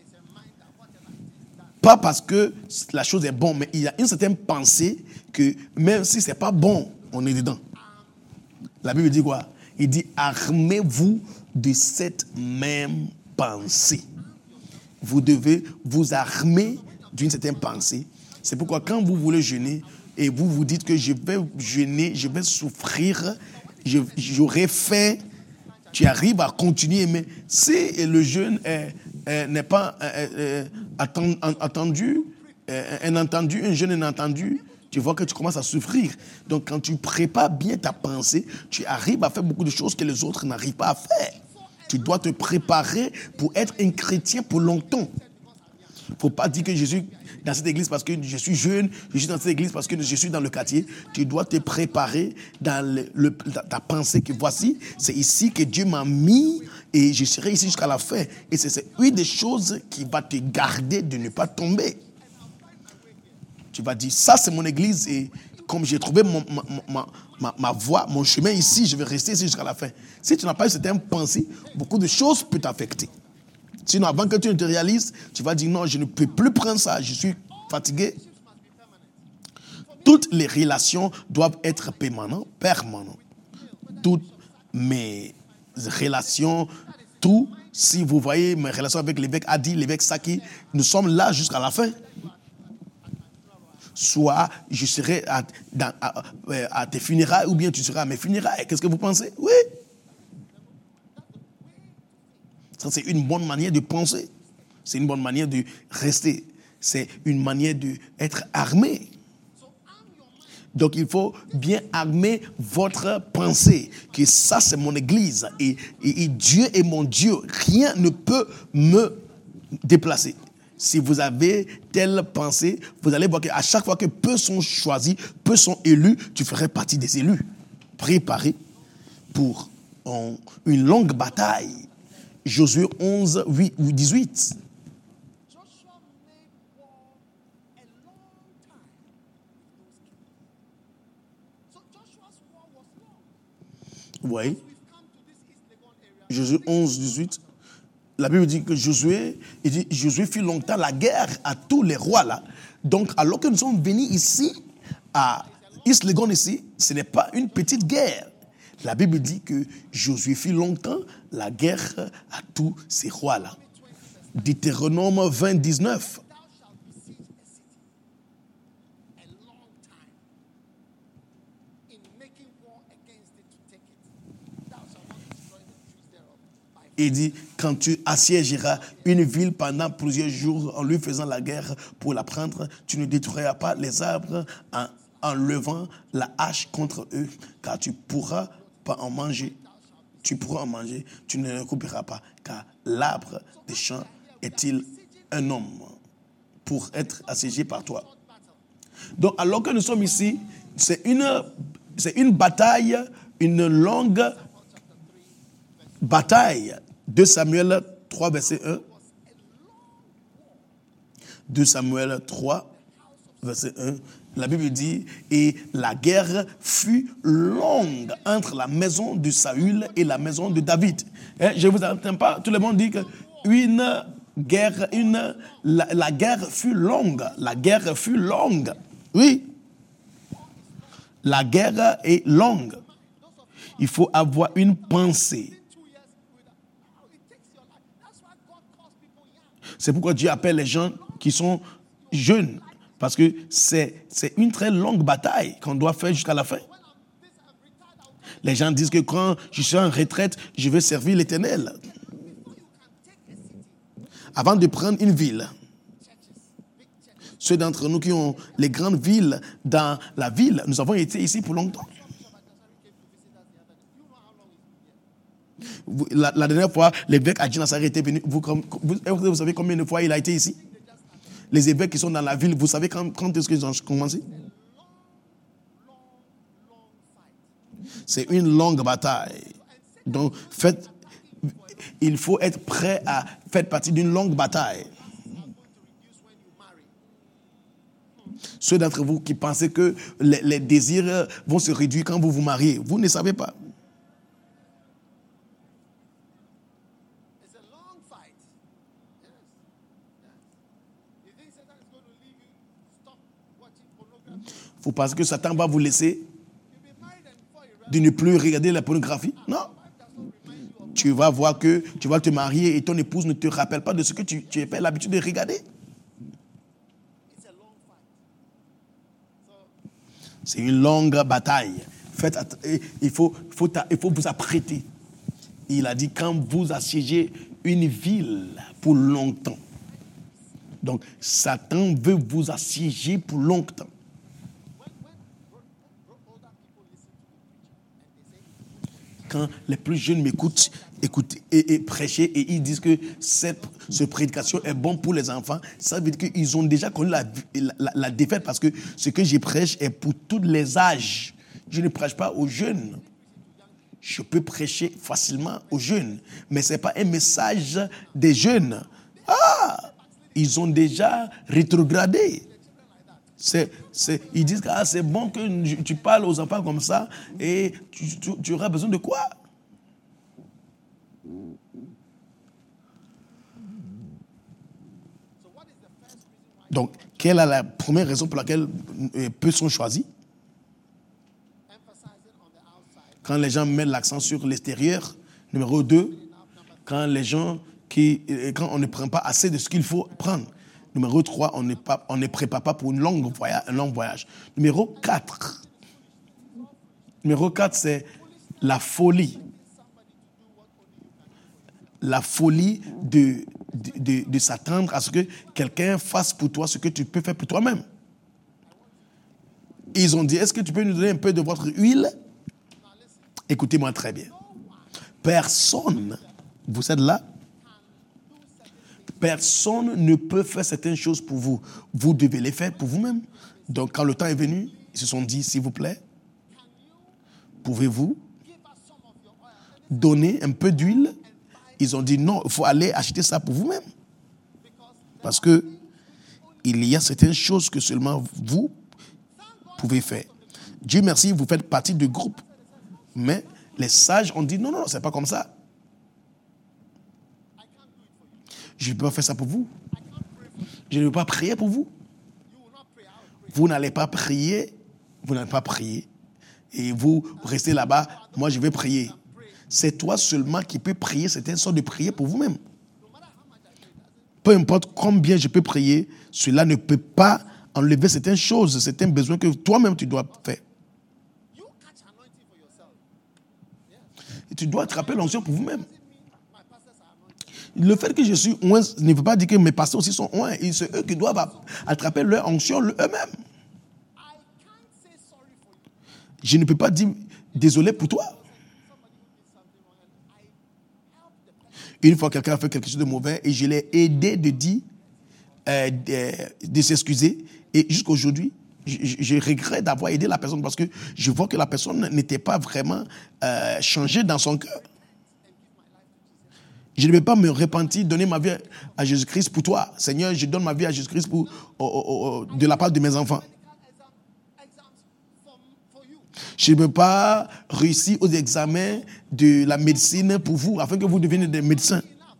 Pas parce que la chose est bonne, mais il y a une certaine pensée que même si ce n'est pas bon, on est dedans. La Bible dit quoi? Il dit, armez-vous de cette même pensée. Vous devez vous armer d'une certaine pensée. C'est pourquoi quand vous voulez jeûner et vous vous dites que je vais jeûner, je vais souffrir, je, j'aurai faim, tu arrives à continuer. Mais si le jeûne est, est, n'est pas est, est, attendu, un entendu, un jeûne inattendu, tu vois que tu commences à souffrir. Donc quand tu prépares bien ta pensée, tu arrives à faire beaucoup de choses que les autres n'arrivent pas à faire. Tu dois te préparer pour être un chrétien pour longtemps. Il ne faut pas dire que je suis dans cette église parce que je suis jeune, je suis dans cette église parce que je suis dans le quartier. Tu dois te préparer dans le, le, ta pensée que voici, c'est ici que Dieu m'a mis et je serai ici jusqu'à la fin. Et c'est, c'est une des choses qui va te garder de ne pas tomber. Tu vas dire, ça c'est mon église et comme j'ai trouvé mon, ma, ma, ma, ma voie, mon chemin ici, je vais rester ici jusqu'à la fin. Si tu n'as pas eu cette pensée, beaucoup de choses peuvent t'affecter. Sinon, avant que tu ne te réalises, tu vas dire non, je ne peux plus prendre ça, je suis fatigué. Toutes les relations doivent être permanentes, permanentes. Toutes mes relations, tout, si vous voyez mes relations avec l'évêque Adi, l'évêque Saki, nous sommes là jusqu'à la fin. Soit je serai à, dans, à, à tes funérailles ou bien tu seras à mes funérailles. Qu'est-ce que vous pensez? Oui. Ça, c'est une bonne manière de penser. C'est une bonne manière de rester. C'est une manière d'être armé. Donc, il faut bien armer votre pensée. Que ça, c'est mon église. Et, et, et Dieu est mon Dieu. Rien ne peut me déplacer. Si vous avez telle pensée, vous allez voir qu'à chaque fois que peu sont choisis, peu sont élus, tu ferais partie des élus. Préparés pour en, une longue bataille. Josué onze, huit, dix-huit. Oui. Josué onze, dix-huit. La Bible dit que Josué, il dit, Josué fit longtemps la guerre à tous les rois là. Donc, alors que nous sommes venus ici, à Islegon ici, ce n'est pas une petite guerre. La Bible dit que Josué fit longtemps la guerre à tous ces rois-là. Deutéronome vingt, dix-neuf. Il dit, quand tu assiégeras une ville pendant plusieurs jours en lui faisant la guerre pour la prendre, tu ne détruiras pas les arbres en, en levant la hache contre eux, car tu pourras pas en manger. Tu pourras en manger, tu ne le couperas pas, car l'arbre des champs est-il un homme pour être assiégé par toi. Donc, alors que nous sommes ici, c'est une, c'est une bataille, une longue bataille. deux Samuel trois, verset un. deux Samuel trois, verset un. La Bible dit, et la guerre fut longue entre la maison de Saül et la maison de David. Et je ne vous entends pas, tout le monde dit que une guerre, une, la, la guerre fut longue. La guerre fut longue. Oui. La guerre est longue. Il faut avoir une pensée. C'est pourquoi Dieu appelle les gens qui sont jeunes. Parce que c'est, c'est une très longue bataille qu'on doit faire jusqu'à la fin. Les gens disent que quand je suis en retraite, je vais servir l'Éternel. Avant de prendre une ville, ceux d'entre nous qui ont les grandes villes dans la ville, nous avons été ici pour longtemps. vous, la, la dernière fois, l'évêque Adji Nassari était venu. Vous, vous, vous savez combien de fois il a été ici? Les évêques qui sont dans la ville, vous savez quand, quand est-ce qu'ils ont commencé? C'est une longue bataille. Donc, faites, il faut être prêt à faire partie d'une longue bataille. Ceux d'entre vous qui pensez que les, les désirs vont se réduire quand vous vous mariez, vous ne savez pas. Vous pensez que Satan va vous laisser de ne plus regarder la pornographie? Non. Tu vas voir que tu vas te marier et ton épouse ne te rappelle pas de ce que tu, tu as l'habitude de regarder. C'est une longue bataille. Faites, il, faut, il, faut, il faut vous apprêter. Il a dit quand vous assiégez une ville pour longtemps. Donc, Satan veut vous assiéger pour longtemps. Quand les plus jeunes m'écoutent écoutent et, et prêcher et ils disent que cette, cette prédication est bonne pour les enfants, ça veut dire qu'ils ont déjà connu la, la, la défaite parce que ce que je prêche est pour tous les âges. Je ne prêche pas aux jeunes. Je peux prêcher facilement aux jeunes, mais ce n'est pas un message des jeunes. Ah, ils ont déjà rétrogradé. C'est, c'est, ils disent que ah, c'est bon que tu parles aux enfants comme ça et tu, tu, tu auras besoin de quoi? Donc, quelle est la première raison pour laquelle euh, peu sont choisis? Quand les gens mettent l'accent sur l'extérieur. Numéro deux, quand les gens qui, quand on ne prend pas assez de ce qu'il faut prendre. Numéro trois, on ne pas, on ne prépare pas pour une longue voyage, un long voyage. Numéro quatre. Numéro quatre, c'est la folie. La folie de, de, de, de s'attendre à ce que quelqu'un fasse pour toi ce que tu peux faire pour toi-même. Ils ont dit, est-ce que tu peux nous donner un peu de votre huile? Écoutez-moi très bien. Personne, vous êtes là? Personne ne peut faire certaines choses pour vous. Vous devez les faire pour vous-même. Donc, quand le temps est venu, ils se sont dit, s'il vous plaît, pouvez-vous donner un peu d'huile? Ils ont dit, non, il faut aller acheter ça pour vous-même. Parce que il y a certaines choses que seulement vous pouvez faire. Dieu merci, vous faites partie du groupe. Mais les sages ont dit, non, non, c'est pas comme ça. Je ne peux pas faire ça pour vous. Je ne peux pas prier pour vous. Vous n'allez pas prier. Vous n'allez pas prier. Et vous restez là-bas. Moi, je vais prier. C'est toi seulement qui peux prier. C'est une sorte de prier pour vous-même. Peu importe combien je peux prier, cela ne peut pas enlever certaines choses. C'est un besoin que toi-même tu dois faire. Et tu dois attraper l'onction pour vous-même. Le fait que je suis oint ne veut pas dire que mes pasteurs aussi sont oints. C'est eux qui doivent attraper leur onction eux-mêmes. Je ne peux pas dire désolé pour toi. Une fois quelqu'un a fait quelque chose de mauvais et je l'ai aidé de dire, euh, de, de s'excuser. Et jusqu'aujourd'hui, je, je regrette d'avoir aidé la personne parce que je vois que la personne n'était pas vraiment euh, changée dans son cœur. Je ne vais pas me repentir, donner ma vie à Jésus-Christ pour toi. Seigneur, je donne ma vie à Jésus-Christ pour, oh, oh, oh, de la part de mes enfants. Je ne peux pas réussir aux examens de la médecine pour vous, afin que vous deveniez des médecins.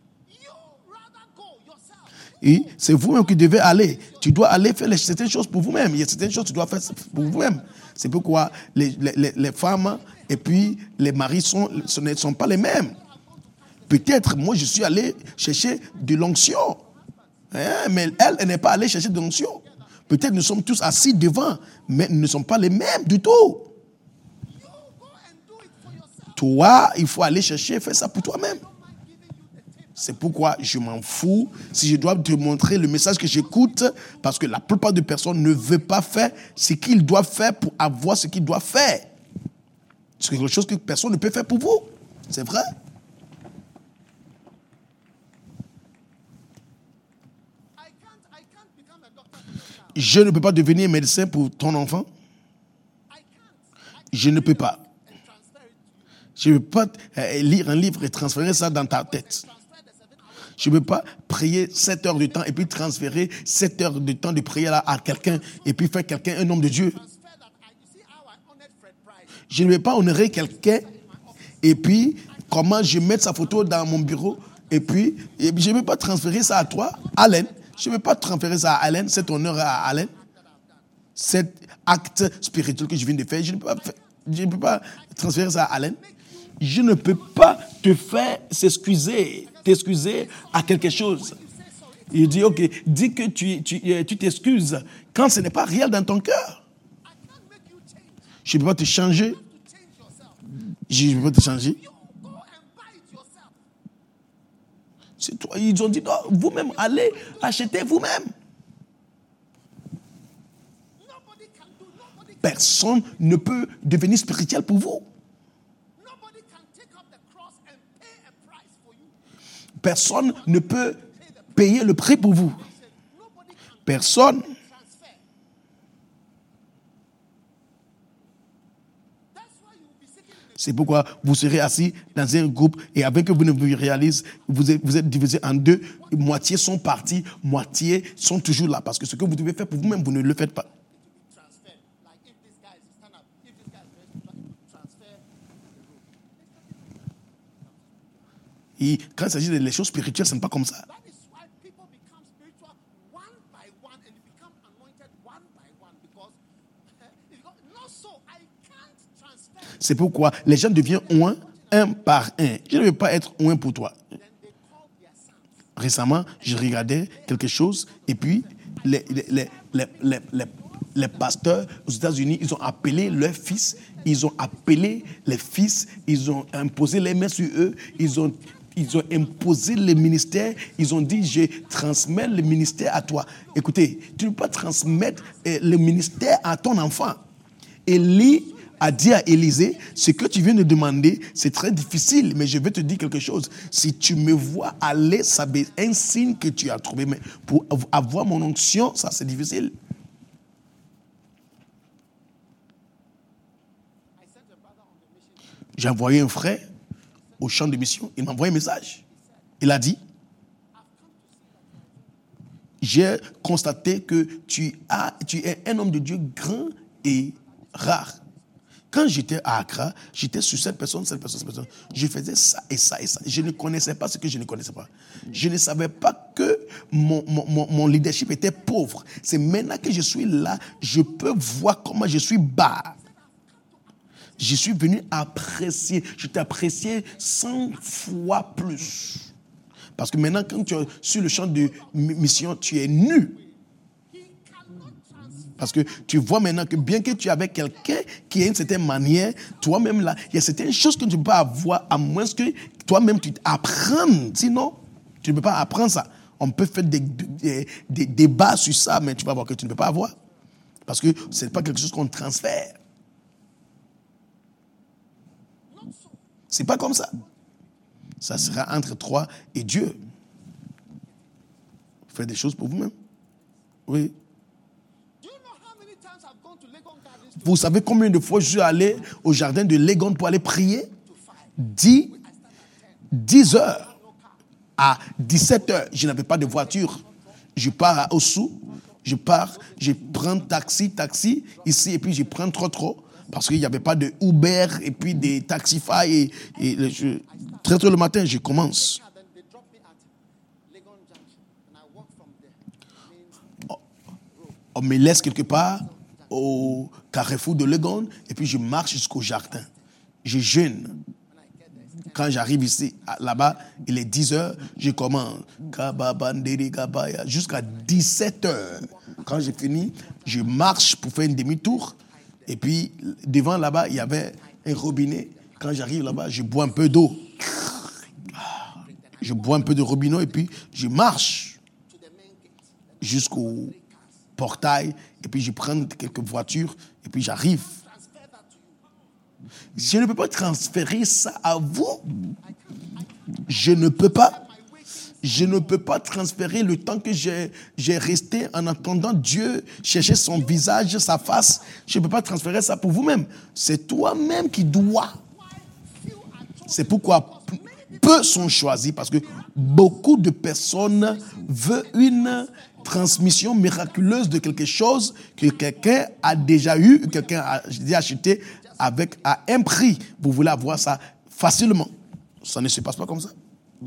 Et c'est vous-même qui devez aller. Tu dois aller faire les, certaines choses pour vous-même. Il y a certaines choses que tu dois faire pour vous-même. C'est pourquoi les, les, les femmes et puis les maris sont, ce ne sont pas les mêmes. Peut-être, moi, je suis allé chercher de l'onction. Hein, mais elle, elle n'est pas allée chercher de l'onction. Peut-être nous sommes tous assis devant, mais nous ne sommes pas les mêmes du tout. Toi, il faut aller chercher, faire ça pour toi-même. C'est pourquoi je m'en fous si je dois te montrer le message que j'écoute, parce que la plupart des personnes ne veulent pas faire ce qu'ils doivent faire pour avoir ce qu'ils doivent faire. C'est quelque chose que personne ne peut faire pour vous. C'est vrai. Je ne peux pas devenir médecin pour ton enfant. Je ne peux pas. Je ne peux pas lire un livre et transférer ça dans ta tête. Je ne peux pas prier sept heures de temps et puis transférer sept heures de temps de prière là à quelqu'un et puis faire quelqu'un un homme de Dieu. Je ne vais pas honorer quelqu'un et puis comment je mets sa photo dans mon bureau et puis et je ne vais pas transférer ça à toi, Alain. Je ne vais pas transférer ça à Alain, cet honneur à Alain. Cet acte spirituel que je viens de faire, je ne peux pas, je ne peux pas transférer ça à Alain. Je ne peux pas te faire s'excuser, t'excuser à quelque chose. Il dit, ok, dis que tu, tu, tu t'excuses quand ce n'est pas réel dans ton cœur. Je ne peux pas te changer. Je ne peux pas te changer. C'est toi. Ils ont dit, non, vous-même, allez acheter vous-même. Personne ne peut devenir spirituel pour vous. Personne ne peut payer le prix pour vous. Personne. C'est pourquoi vous serez assis dans un groupe et avec que vous ne vous réalisez, vous êtes, vous êtes divisés en deux. Moitié sont partis, moitié sont toujours là. Parce que ce que vous devez faire pour vous-même, vous ne le faites pas. Et quand il s'agit des choses spirituelles, ce n'est pas comme ça. C'est pourquoi les gens deviennent un, un par un. Je ne veux pas être un pour toi. Récemment, je regardais quelque chose et puis les, les, les, les, les, les, les pasteurs aux États-Unis, ils ont appelé leurs fils, ils ont appelé les fils, ils ont imposé les mains sur eux, ils ont Ils ont imposé le ministère. Ils ont dit, je transmets le ministère à toi. Écoutez, tu ne peux pas transmettre le ministère à ton enfant. Élie a dit à Élisée, ce que tu viens de demander, c'est très difficile, mais je vais te dire quelque chose. Si tu me vois aller, ça c'est un signe que tu as trouvé. Mais pour avoir mon onction, ça c'est difficile. J'ai envoyé un frère au champ de mission, il m'a envoyé un message. Il a dit, j'ai constaté que tu, as, tu es un homme de Dieu grand et rare. Quand j'étais à Accra, j'étais sur cette personne, cette personne, cette personne. Je faisais ça et ça et ça. Je ne connaissais pas ce que je ne connaissais pas. Je ne savais pas que mon, mon, mon, mon leadership était pauvre. C'est maintenant que je suis là, je peux voir comment je suis bas. Je suis venu apprécier. Je t'ai apprécié cent fois plus. Parce que maintenant, quand tu es sur le champ de mission, tu es nu. Parce que tu vois maintenant que bien que tu es avec quelqu'un qui a une certaine manière, toi-même là, il y a certaines choses que tu ne peux pas avoir à moins que toi-même tu apprennes. Sinon, tu ne peux pas apprendre ça. On peut faire des, des, des débats sur ça, mais tu vas voir que tu ne peux pas avoir. Parce que ce n'est pas quelque chose qu'on transfère. C'est pas comme ça. Ça sera entre toi et Dieu. Faites des choses pour vous-même. Oui. Vous savez combien de fois je suis allé au jardin de Legon pour aller prier? dix, dix heures à dix-sept heures. Je n'avais pas de voiture. Je pars à Osu. Je pars, je prends taxi, taxi ici et puis je prends trop, trop. Parce qu'il n'y avait pas de Uber et puis des Taxify. Et, et je, très tôt le matin, je commence. On me laisse quelque part au carrefour de Legon et puis je marche jusqu'au jardin. Je jeûne. Quand j'arrive ici, là-bas, il est dix heures, je commence. Jusqu'à dix-sept heures. Quand j'ai fini, je marche pour faire une demi-tour. Et puis, devant là-bas, il y avait un robinet. Quand j'arrive là-bas, je bois un peu d'eau. Je bois un peu de robinet et puis je marche jusqu'au portail. Et puis, je prends quelques voitures et puis j'arrive. Je ne peux pas transférer ça à vous. Je ne peux pas. Je ne peux pas transférer le temps que j'ai, j'ai resté en attendant Dieu, chercher son visage, sa face. Je ne peux pas transférer ça pour vous-même. C'est toi-même qui dois. C'est pourquoi peu sont choisis, parce que beaucoup de personnes veulent une transmission miraculeuse de quelque chose que quelqu'un a déjà eu, que quelqu'un a déjà acheté avec, à un prix. Vous voulez avoir ça facilement. Ça ne se passe pas comme ça.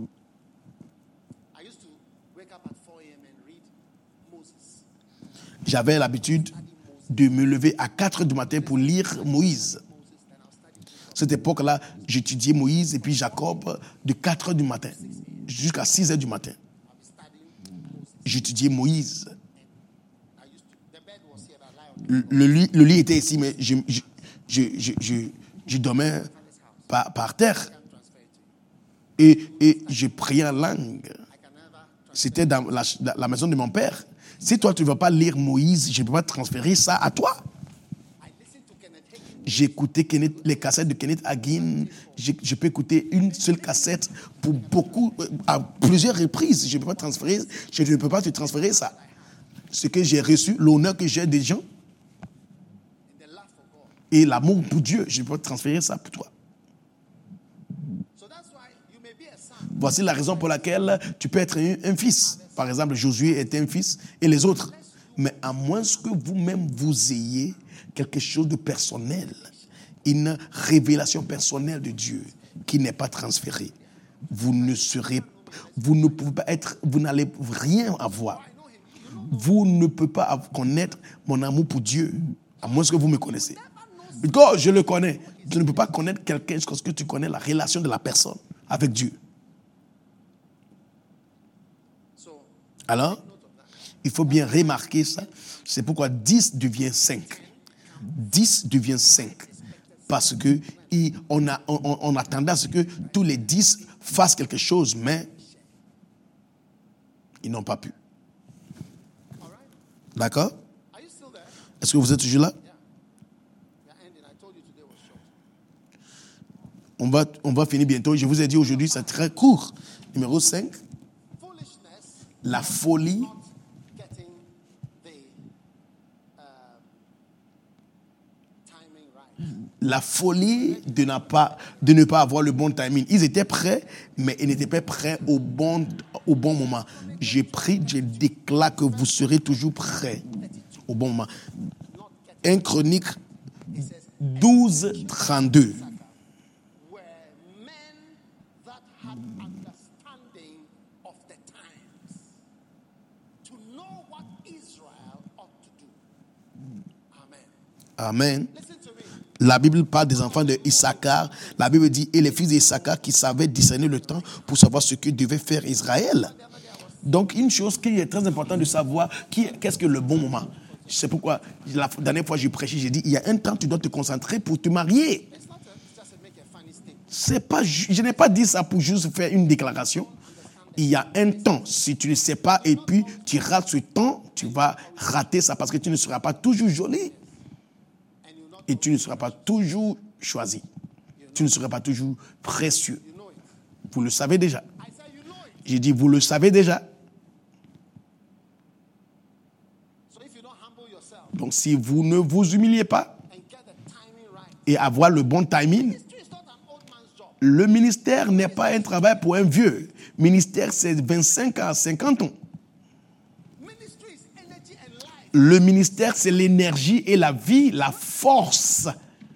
J'avais l'habitude de me lever à quatre heures du matin pour lire Moïse. Cette époque-là, j'étudiais Moïse et puis Jacob de quatre heures du matin jusqu'à six heures du matin. J'étudiais Moïse. Le, le, lit, le lit était ici, mais je, je, je, je, je, je dormais par, par terre. Et, et je priais en langue. C'était dans la, la maison de mon père. Si toi, tu ne vas pas lire Moïse, je ne peux pas transférer ça à toi. J'écoutais Kenneth, les cassettes de Kenneth Hagin. Je, je peux écouter une seule cassette pour beaucoup, à plusieurs reprises. Je ne peux pas transférer, je ne peux pas te transférer ça. Ce que j'ai reçu, l'honneur que j'ai des gens et l'amour pour Dieu, je ne peux pas transférer ça pour toi. Voici la raison pour laquelle tu peux être un, un fils. Par exemple, Josué était un fils et les autres. Mais à moins que vous-même vous ayez quelque chose de personnel, une révélation personnelle de Dieu qui n'est pas transférée, vous ne serez, vous ne pouvez pas être, vous n'allez rien avoir. Vous ne pouvez pas connaître mon amour pour Dieu, à moins que vous me connaissez. Quand je le connais, tu ne peux pas connaître quelqu'un jusqu'à ce que tu connais la relation de la personne avec Dieu. Alors, il faut bien remarquer ça. C'est pourquoi dix devient cinq. dix devient cinq. Parce que on a, on, on attendait à ce que tous les dix fassent quelque chose, mais ils n'ont pas pu. D'accord? Est-ce que vous êtes toujours là? On va, on va finir bientôt. Je vous ai dit aujourd'hui, c'est très court. Numéro cinq. La folie La folie de ne, pas, de ne pas avoir le bon timing. Ils étaient prêts, mais ils n'étaient pas prêts au bon, au bon moment. J'ai pris, je déclare que vous serez toujours prêts au bon moment. un Chronique douze, trente-deux. Amen. La Bible parle des enfants de Issachar. La Bible dit, et les fils d'Issachar qui savaient discerner le temps pour savoir ce que devait faire Israël. Donc, une chose qui est très importante de savoir, qui, qu'est-ce que le bon moment. C'est pourquoi, la dernière fois j'ai prêché, j'ai dit, il y a un temps, tu dois te concentrer pour te marier. C'est pas, je n'ai pas dit ça pour juste faire une déclaration. Il y a un temps, si tu ne sais pas, et puis tu rates ce temps, tu vas rater ça parce que tu ne seras pas toujours joli. Et tu ne seras pas toujours choisi. Tu ne seras pas toujours précieux. Vous le savez déjà. J'ai dit, vous le savez déjà. Donc, si vous ne vous humiliez pas et avoir le bon timing, le ministère n'est pas un travail pour un vieux. Le ministère, c'est vingt-cinq à cinquante ans. Le ministère, c'est l'énergie et la vie, la force.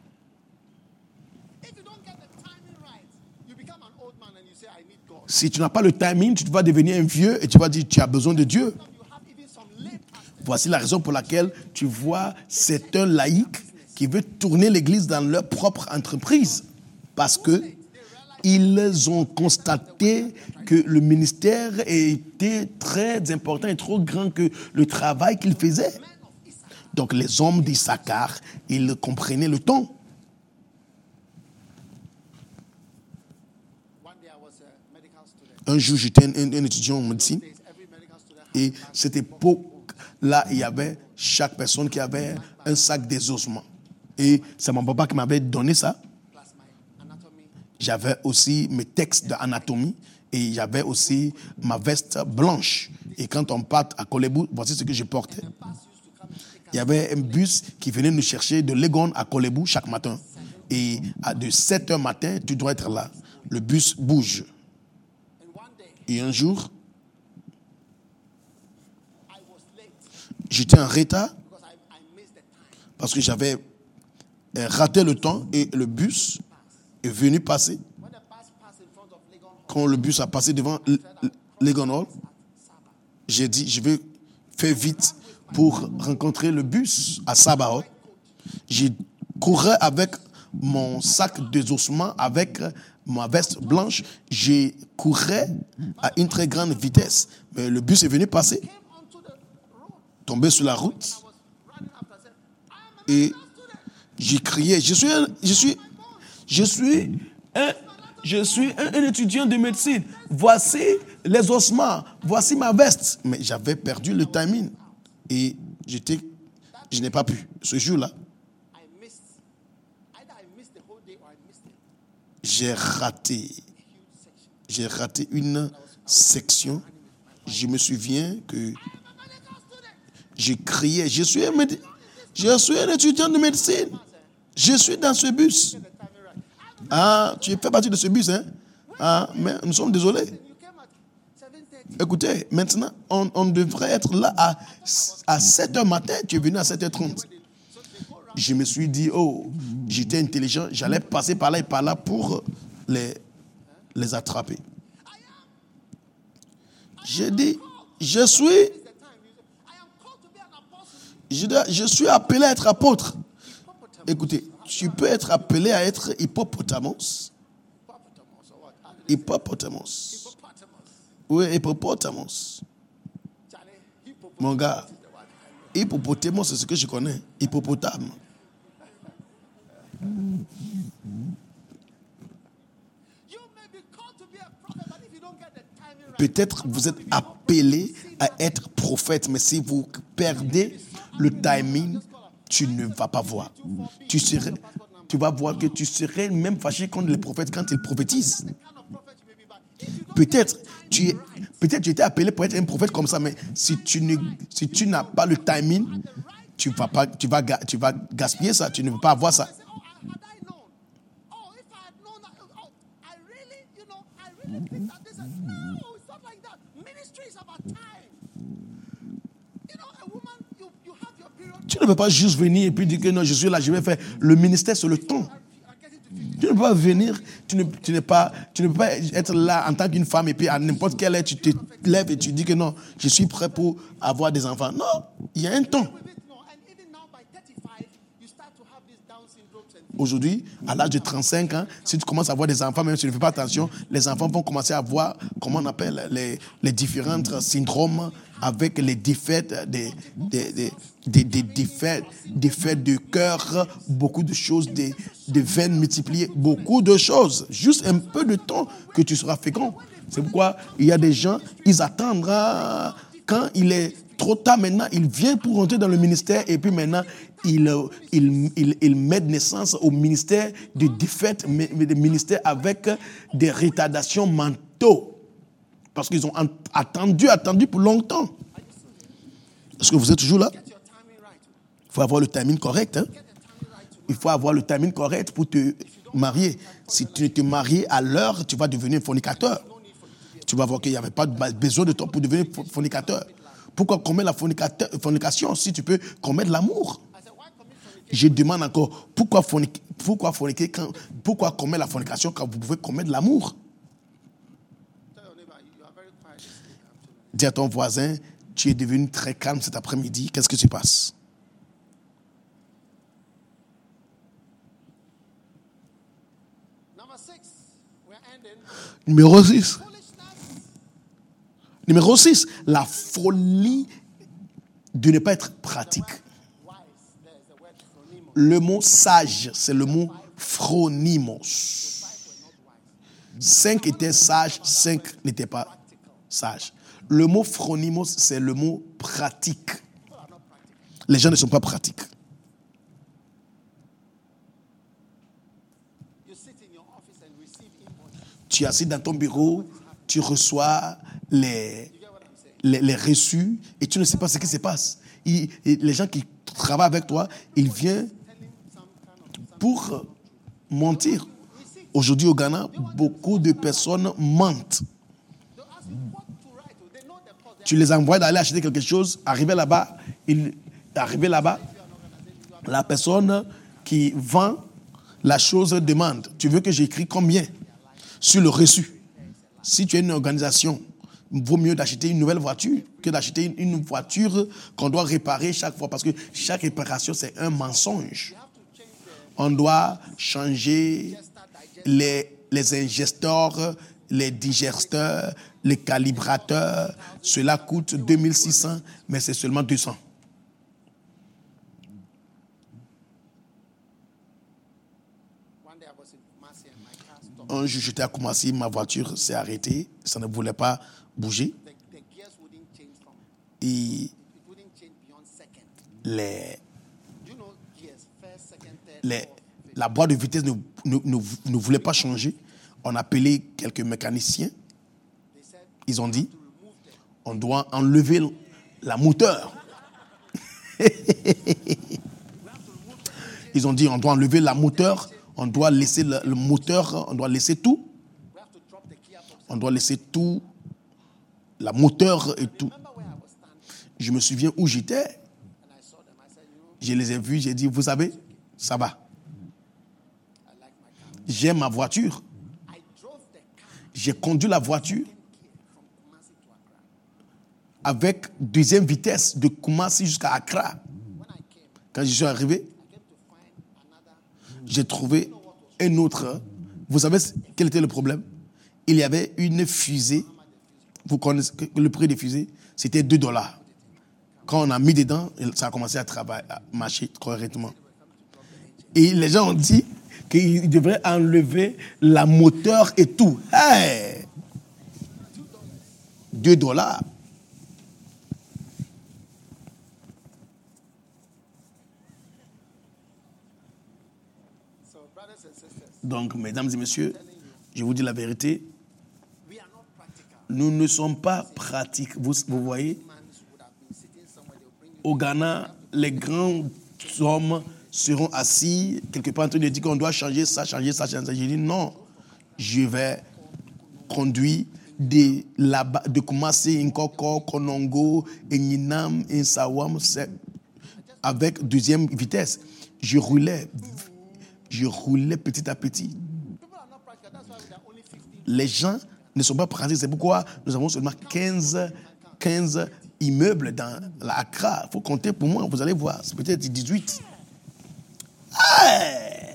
Si tu n'as pas le timing, tu vas devenir un vieux et tu vas dire tu as besoin de Dieu. Voici la raison pour laquelle tu vois certains laïcs qui veulent tourner l'église dans leur propre entreprise. Parce que ils ont constaté que le ministère était très important et trop grand que le travail qu'ils faisaient. Donc les hommes d'Issachar, ils comprenaient le temps. Un jour, j'étais un, un, un étudiant en médecine et cette époque-là, il y avait chaque personne qui avait un sac d'exaucement. Et c'est mon papa qui m'avait donné ça. J'avais aussi mes textes d'anatomie Et il y avait aussi ma veste blanche. Et quand on part à Kolebou, voici ce que je portais. Il y avait un bus qui venait nous chercher de Legon à Kolebou chaque matin. Et à de sept heures matin, tu dois être là. Le bus bouge. Et un jour, j'étais en retard parce que j'avais raté le temps et le bus est venu passer. Quand le bus a passé devant Legon Hall, j'ai dit, je vais faire vite pour rencontrer le bus à Sabah. J'ai couru avec mon sac de ossements, avec ma veste blanche. J'ai couru à une très grande vitesse. Mais le bus est venu passer, tombé sur la route. Et j'ai crié, je suis un, je suis, je suis un, je suis un, un étudiant de médecine. Voici les ossements, voici ma veste. Mais j'avais perdu le timing. Et j'étais, je n'ai pas pu. Ce jour-là, j'ai raté, j'ai raté une section. Je me souviens que j'ai crié, je suis un, méde... je suis un étudiant de médecine. Je suis dans ce bus. Ah, tu fais partie de ce bus, hein? Ah, mais nous sommes désolés. Écoutez, maintenant, on, on devrait être là à, à sept heures matin. Tu es venu à sept heures trente. Je me suis dit, oh, j'étais intelligent. J'allais passer par là et par là pour les, les attraper. J'ai dit, je suis, je, je suis appelé à être apôtre. Écoutez, tu peux être appelé à être hippopotamos. Hippopotamos. Oui, hippopotamos. Mon gars, hippopotamos, c'est ce que je connais. Hippopotame. Peut-être vous êtes appelé à être prophète, mais si vous perdez le timing, tu ne vas pas voir. Tu, serais, tu vas voir que tu serais même fâché contre les prophètes quand ils prophétisent. Peut-être tu es, peut-être tu étais appelé pour être un prophète comme ça, mais si tu ne, si tu n'as pas le timing, tu vas pas, tu vas, tu vas gaspiller ça. Tu ne vas pas avoir ça. Tu ne peux pas juste venir et puis dire que non, je suis là, je vais faire. Le ministère, c'est le temps. Tu ne peux pas venir, tu ne, tu n'es pas, tu ne peux pas être là en tant qu'une femme et puis à n'importe quelle heure, tu te lèves et tu dis que non, je suis prêt pour avoir des enfants. Non, il y a un temps. Aujourd'hui, à l'âge de trente-cinq ans, si tu commences à avoir des enfants, même si tu ne fais pas attention, les enfants vont commencer à voir, comment on appelle, les, les différents syndromes avec les défaites, des, des, des, des, des défaites, défaites de cœur, beaucoup de choses, des, des veines multipliées, beaucoup de choses. Juste un peu de temps que tu seras fécond. C'est pourquoi il y a des gens, ils attendent quand il est trop tard maintenant, ils viennent pour rentrer dans le ministère et puis maintenant, ils, ils, ils, ils mettent naissance au ministère de défaite, mais des ministères avec des retardations mentaux. Parce qu'ils ont attendu, attendu pour longtemps. Est-ce que vous êtes toujours là? Il faut avoir le timing correct. Hein? Il faut avoir le timing correct pour te marier. Si tu te maries à l'heure, tu vas devenir fornicateur. Tu vas voir qu'il n'y avait pas besoin de toi pour devenir fornicateur. Pourquoi commettre la fornication si tu peux commettre l'amour? Je demande encore, pourquoi forniquer, pourquoi forniquer quand, pourquoi commettre la fornication quand vous pouvez commettre l'amour? Dis à ton voisin, tu es devenu très calme cet après-midi, qu'est-ce qui se passe? Numéro six. Numéro six, la folie de ne pas être pratique. Le mot sage, c'est le mot phronimos. Cinq étaient sages, cinq n'étaient pas sages. Le mot phronimos, c'est le mot pratique. Les gens ne sont pas pratiques. Tu es assis dans ton bureau, tu reçois les, les, les reçus et tu ne sais pas ce qui se passe. Il, les gens qui travaillent avec toi, ils viennent pour mentir. Aujourd'hui au Ghana, beaucoup de personnes mentent. Tu les envoies d'aller acheter quelque chose, arriver là-bas, il, arriver là-bas, la personne qui vend la chose demande, tu veux que j'écris combien sur le reçu? Si tu es une organisation, il vaut mieux d'acheter une nouvelle voiture que d'acheter une, une voiture qu'on doit réparer chaque fois, parce que chaque réparation, c'est un mensonge. On doit changer les, les ingesteurs, les digesteurs, les calibrateurs. Cela coûte deux mille six cents, mais c'est seulement deux cents. Un jour, j'étais à Kumasi, ma voiture s'est arrêtée, ça ne voulait pas bouger. Et les, les, la boîte de vitesse ne, ne, ne, ne voulait pas changer. On a appelé quelques mécaniciens. Ils ont dit, on doit enlever la moteur. Ils ont dit, on doit enlever la moteur. On doit laisser le, le moteur, on doit laisser tout. On doit laisser tout, la moteur et tout. Je me souviens où j'étais. Je les ai vus, j'ai dit, vous savez, ça va. J'aime ma voiture. J'ai conduit la voiture avec deuxième vitesse de Kumasi jusqu'à Accra. Quand je suis arrivé, j'ai trouvé un autre. Vous savez quel était le problème? Il y avait une fusée. Vous connaissez le prix des fusées? C'était deux dollars. Quand on a mis dedans, ça a commencé à travailler, à marcher correctement. Et les gens ont dit qu'ils devraient enlever la moteur et tout. Hey! deux dollars. Donc, mesdames et messieurs, je vous dis la vérité, nous ne sommes pas pratiques. Vous, vous voyez, au Ghana, les grands hommes seront assis quelque part en train de dire qu'on doit changer ça, changer ça, changer ça. J'ai dit non, je vais conduire de, là-bas, de Kumasi, Nkoko, Konongo, Eninam, Nsawam, avec deuxième vitesse. Je roulais. Je roulais petit à petit. Les gens ne sont pas pratiques. C'est pourquoi nous avons seulement quinze, quinze immeubles dans la Accra. Il faut compter pour moi, vous allez voir. C'est peut-être dix-huit. Hey!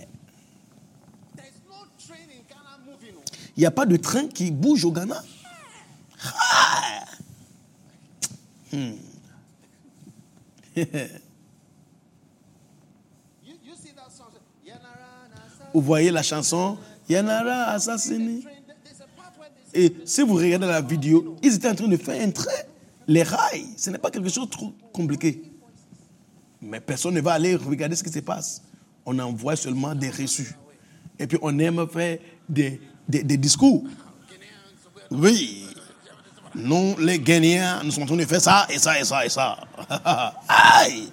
Il n'y a pas de train qui bouge au Ghana. Ah! Hmm. Vous voyez la chanson Yanara assassiné. Et si vous regardez la vidéo, ils étaient en train de faire un train. Les rails, ce n'est pas quelque chose de trop compliqué. Mais personne ne va aller regarder ce qui se passe. On envoie seulement des reçus. Et puis on aime faire des, des, des discours. Oui. Nous, les Ghanéens, nous sommes en train de faire ça et ça et ça et ça. Aïe!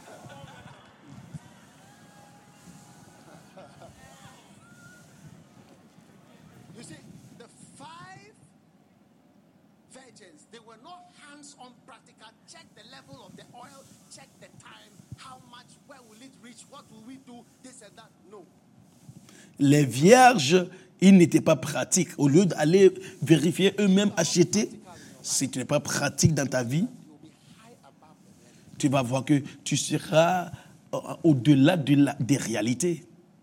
Les vierges, ils n'étaient pas pratiques. Au lieu d'aller vérifier eux-mêmes, acheter, si tu n'es pas pratique dans ta vie, tu vas voir que tu seras au-delà de la, des réalités.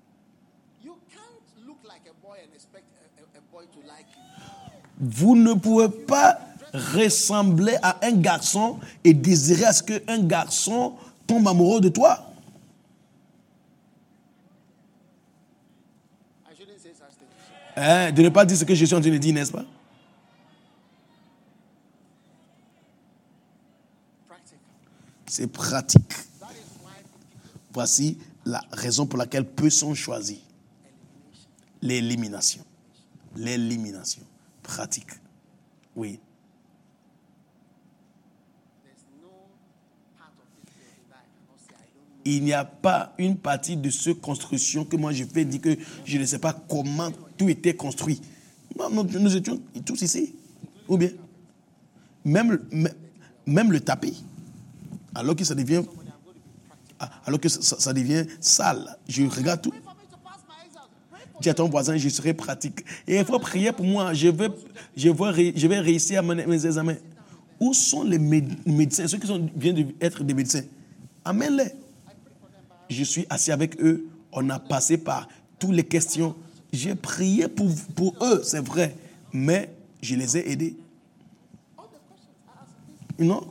Vous ne pouvez pas ressembler à un garçon et désirer à ce qu'un garçon tombe amoureux de toi. Hein, de ne pas dire ce que je suis en train de dire, n'est-ce pas? C'est pratique. Voici la raison pour laquelle peu sont choisis. L'élimination. L'élimination. Pratique. Oui. Il n'y a pas une partie de cette construction que moi je vais dire que je ne sais pas comment tout était construit. Non, non, nous étions tous ici. Ou bien, même, même le tapis, alors que ça devient, alors que ça, ça devient sale, je regarde tout. Dis à ton voisin, je serai pratique. Et il faut prier pour moi, je vais, je vais, je vais réussir à mes, mes examens. Où sont les médecins, ceux qui sont, viennent d'être des médecins? Amène-les. Je suis assis avec eux, on a passé par toutes les questions. J'ai prié pour, pour eux, c'est vrai, mais je les ai aidés. Non?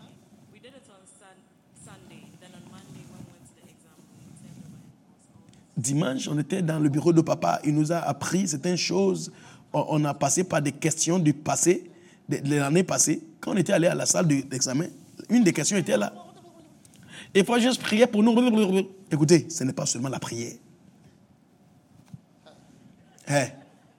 Dimanche, on était dans le bureau de papa, il nous a appris certaines choses. On a passé par des questions du passé, de l'année passée. Quand on était allé à la salle d'examen, une des questions était là. Il faut juste prier pour nous. Écoutez, ce n'est pas seulement la prière. Hey.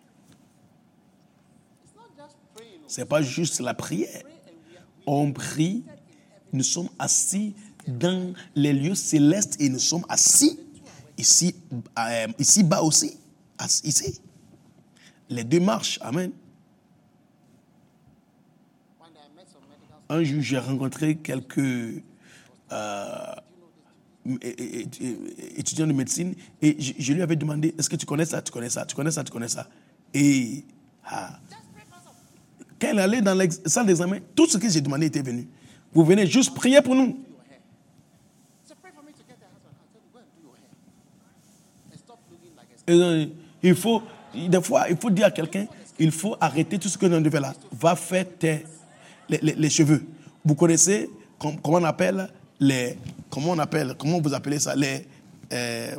Ce n'est pas juste la prière. On prie, nous sommes assis dans les lieux célestes et nous sommes assis ici, euh, ici bas aussi. Ici. Les deux marchent. Amen. Un jour, j'ai rencontré quelques euh, étudiants de médecine et je, je lui avais demandé, est-ce que tu connais ça, tu connais ça, tu connais ça, tu connais ça. Et ah, quand elle allait dans la salle d'examen, tout ce que j'ai demandé était venu. Vous venez juste prier pour nous. Et il faut, des fois, il faut dire à quelqu'un, il faut arrêter tout ce que l'on devait là. Va faire tes, les, les, les cheveux. Vous connaissez, com, comment on appelle les, comment on appelle, comment vous appelez ça, les, euh,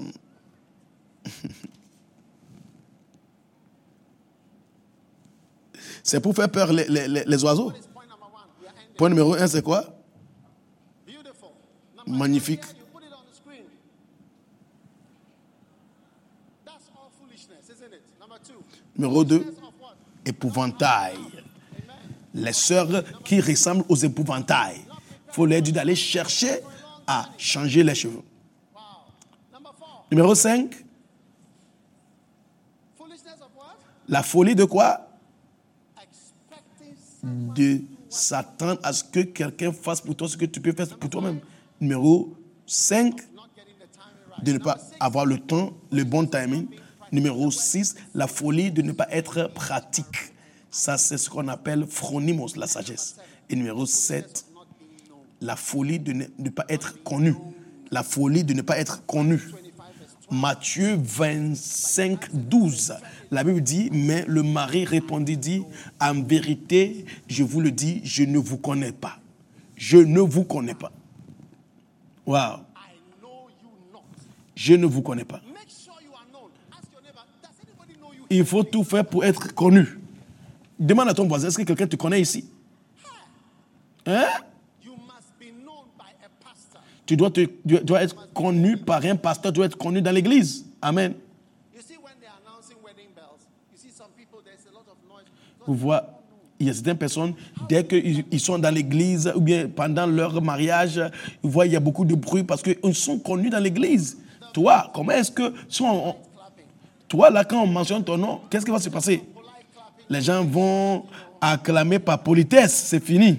c'est pour faire peur les, les, les, les oiseaux. Point numéro un, c'est quoi? Magnifique. Numéro deux, épouvantail. Les sœurs qui ressemblent aux épouvantails. Il faut leur dire d'aller chercher à changer les cheveux. Numéro cinq, la folie de quoi? De s'attendre à ce que quelqu'un fasse pour toi ce que tu peux faire pour toi-même. Numéro cinq, de ne pas avoir le temps, le bon timing. Numéro six, la folie de ne pas être pratique. Ça, c'est ce qu'on appelle phronimos, la sagesse. Et numéro sept, la folie de ne, de ne pas être connu. La folie de ne pas être connu. Matthieu vingt-cinq, douze. La Bible dit, mais le mari répondit, dit, en vérité, je vous le dis, je ne vous connais pas. Je ne vous connais pas. Waouh. Je ne vous connais pas. Il faut tout faire pour être connu. Demande à ton voisin, est-ce que quelqu'un te connaît ici? Hein? Tu dois, te, tu dois être connu par un pasteur, tu dois être connu dans l'église. Amen. Vous voyez, il y a certaines personnes, dès qu'ils sont dans l'église ou bien pendant leur mariage, vous voyez, il y a beaucoup de bruit parce qu'ils sont connus dans l'église. Toi, comment est-ce que... On, toi, là, quand on mentionne ton nom, qu'est-ce qui va se passer? Les gens vont acclamer par politesse, c'est fini.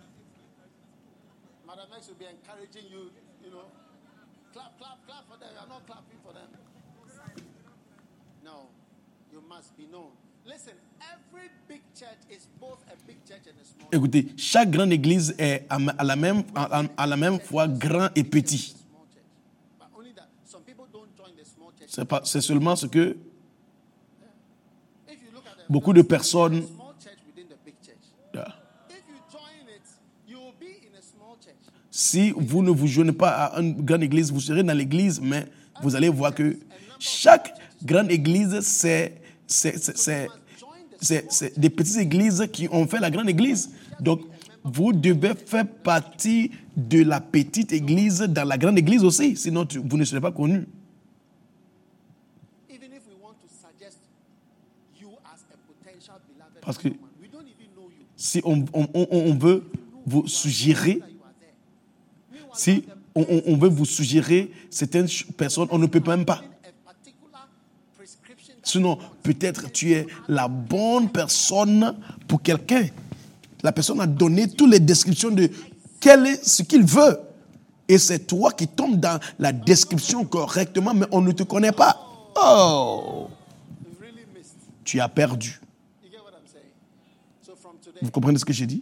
Écoutez, chaque grande église est à la même, à, à la même fois grand et petit. C'est, pas, c'est seulement ce que beaucoup de personnes... Yeah. Si vous ne vous joignez pas à une grande église, vous serez dans l'église, mais vous allez voir que chaque grande église, c'est, c'est, c'est, c'est, c'est, c'est des petites églises qui ont fait la grande église. Donc, vous devez faire partie de la petite église dans la grande église aussi, sinon tu, vous ne serez pas connu. Parce que si on, on, on, on veut vous suggérer, si on, on, on veut vous suggérer certaines personnes, on ne peut même pas. Sinon, peut-être tu es la bonne personne pour quelqu'un. La personne a donné toutes les descriptions de quel est ce qu'il veut. Et c'est toi qui tombes dans la description correctement, mais on ne te connaît pas. Oh! Tu as perdu. Vous comprenez ce que j'ai dit?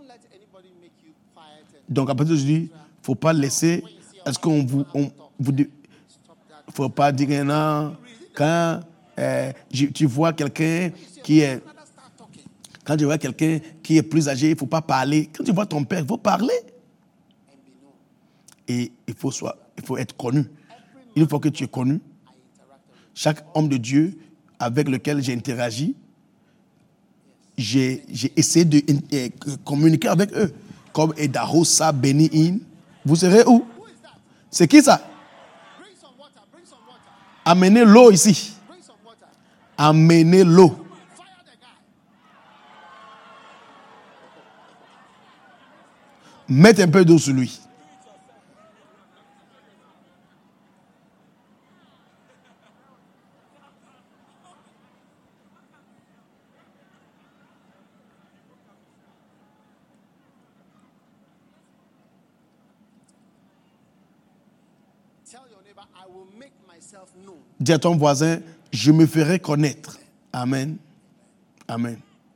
Donc, à partir d'aujourd'hui, il ne faut pas laisser... Est-ce qu'on vous... On, vous il ne faut pas dire non. Quand euh, tu vois quelqu'un qui est... Quand tu vois quelqu'un qui est plus âgé, il ne faut pas parler. Quand tu vois ton père, il faut parler. Et il faut, soit, il faut être connu. Une fois que tu es connu, chaque homme de Dieu avec lequel j'ai interagi, j'ai, j'ai essayé de euh, communiquer avec eux. Comme Edarosa, Beni-In. Vous serez où? C'est qui ça? Amenez l'eau ici. Amenez l'eau. Mettez un peu d'eau sur lui. Dis à ton voisin, je me ferai connaître. Amen. Amen.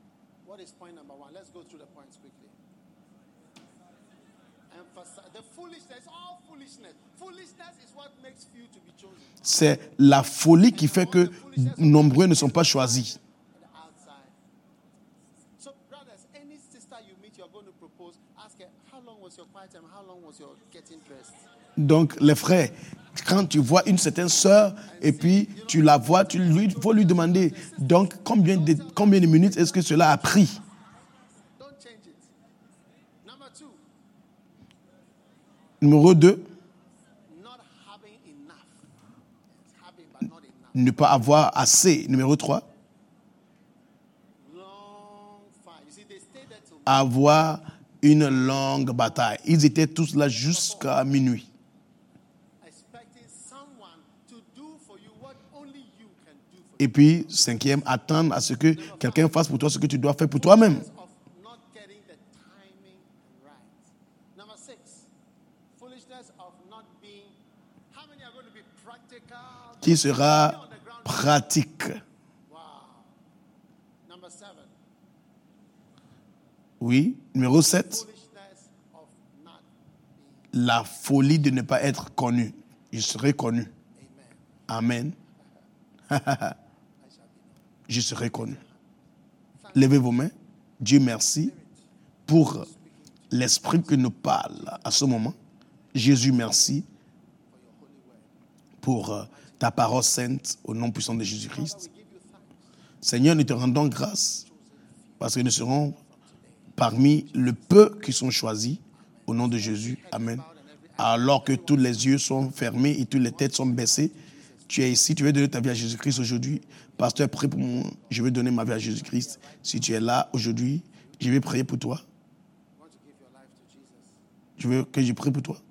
C'est la folie qui fait que nombreux ne sont pas choisis. Donc, les frères, quand tu vois une certaine sœur et puis tu la vois, tu lui, faut lui demander, donc combien de, combien de minutes est-ce que cela a pris? Numéro deux, ne pas avoir assez. Numéro trois, avoir une longue bataille. Ils étaient tous là jusqu'à minuit. Et puis, cinquième, attendre à ce que quelqu'un fasse pour toi ce que tu dois faire pour toi-même. Qui sera pratique. Oui, numéro sept. La folie de ne pas être connu. Je serai connu. Amen. Je serai connu. Levez vos mains. Dieu merci pour l'esprit qui nous parle à ce moment. Jésus merci pour ta parole sainte au nom puissant de Jésus-Christ. Seigneur, nous te rendons grâce parce que nous serons parmi le peu qui sont choisis au nom de Jésus. Amen. Alors que tous les yeux sont fermés et toutes les têtes sont baissées, tu es ici, tu veux donner ta vie à Jésus-Christ aujourd'hui. Pasteur, prie pour moi. Je veux donner ma vie à Jésus-Christ. Si tu es là aujourd'hui, je vais prier pour toi. Tu veux que je prie pour toi?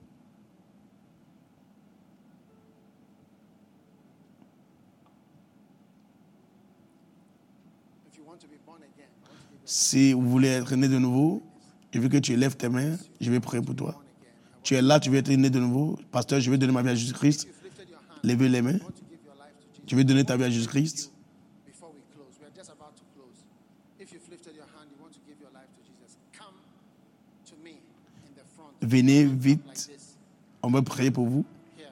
Si vous voulez être né de nouveau, je veux que tu lèves tes mains, je vais prier pour toi. Tu es là, tu veux être né de nouveau. Pasteur, je vais donner ma vie à Jésus-Christ. Levez les mains. Tu veux donner ta vie à Jésus-Christ? Venez vite. On va prier pour vous.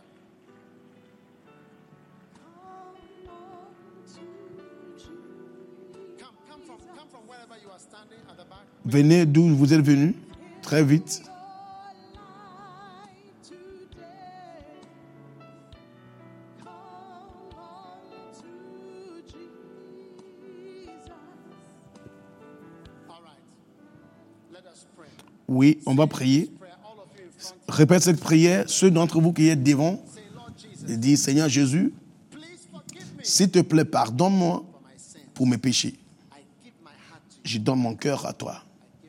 Venez d'où vous êtes venus. Très vite. Oui, on va prier. Répète cette prière. Ceux d'entre vous qui êtes devant, dis, Seigneur Jésus, s'il te plaît, pardonne-moi pour mes péchés. Je donne mon cœur à toi.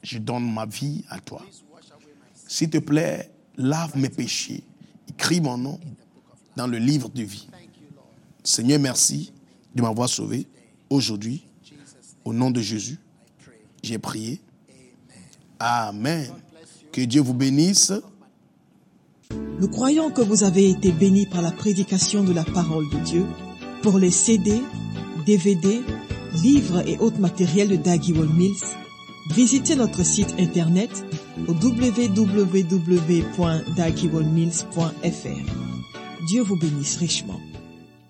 je donne ma vie à toi. S'il te plaît, lave mes péchés. Écris mon nom dans le livre de vie. Seigneur, merci de m'avoir sauvé aujourd'hui. Au nom de Jésus, j'ai prié. Amen. Que Dieu vous bénisse. Nous croyons que vous avez été bénis par la prédication de la parole de Dieu. Pour les C D, D V D, livres et autres matériels de Dag Heward-Mills, visitez notre site internet au w w w point dag heward mills point f r. Dieu vous bénisse richement.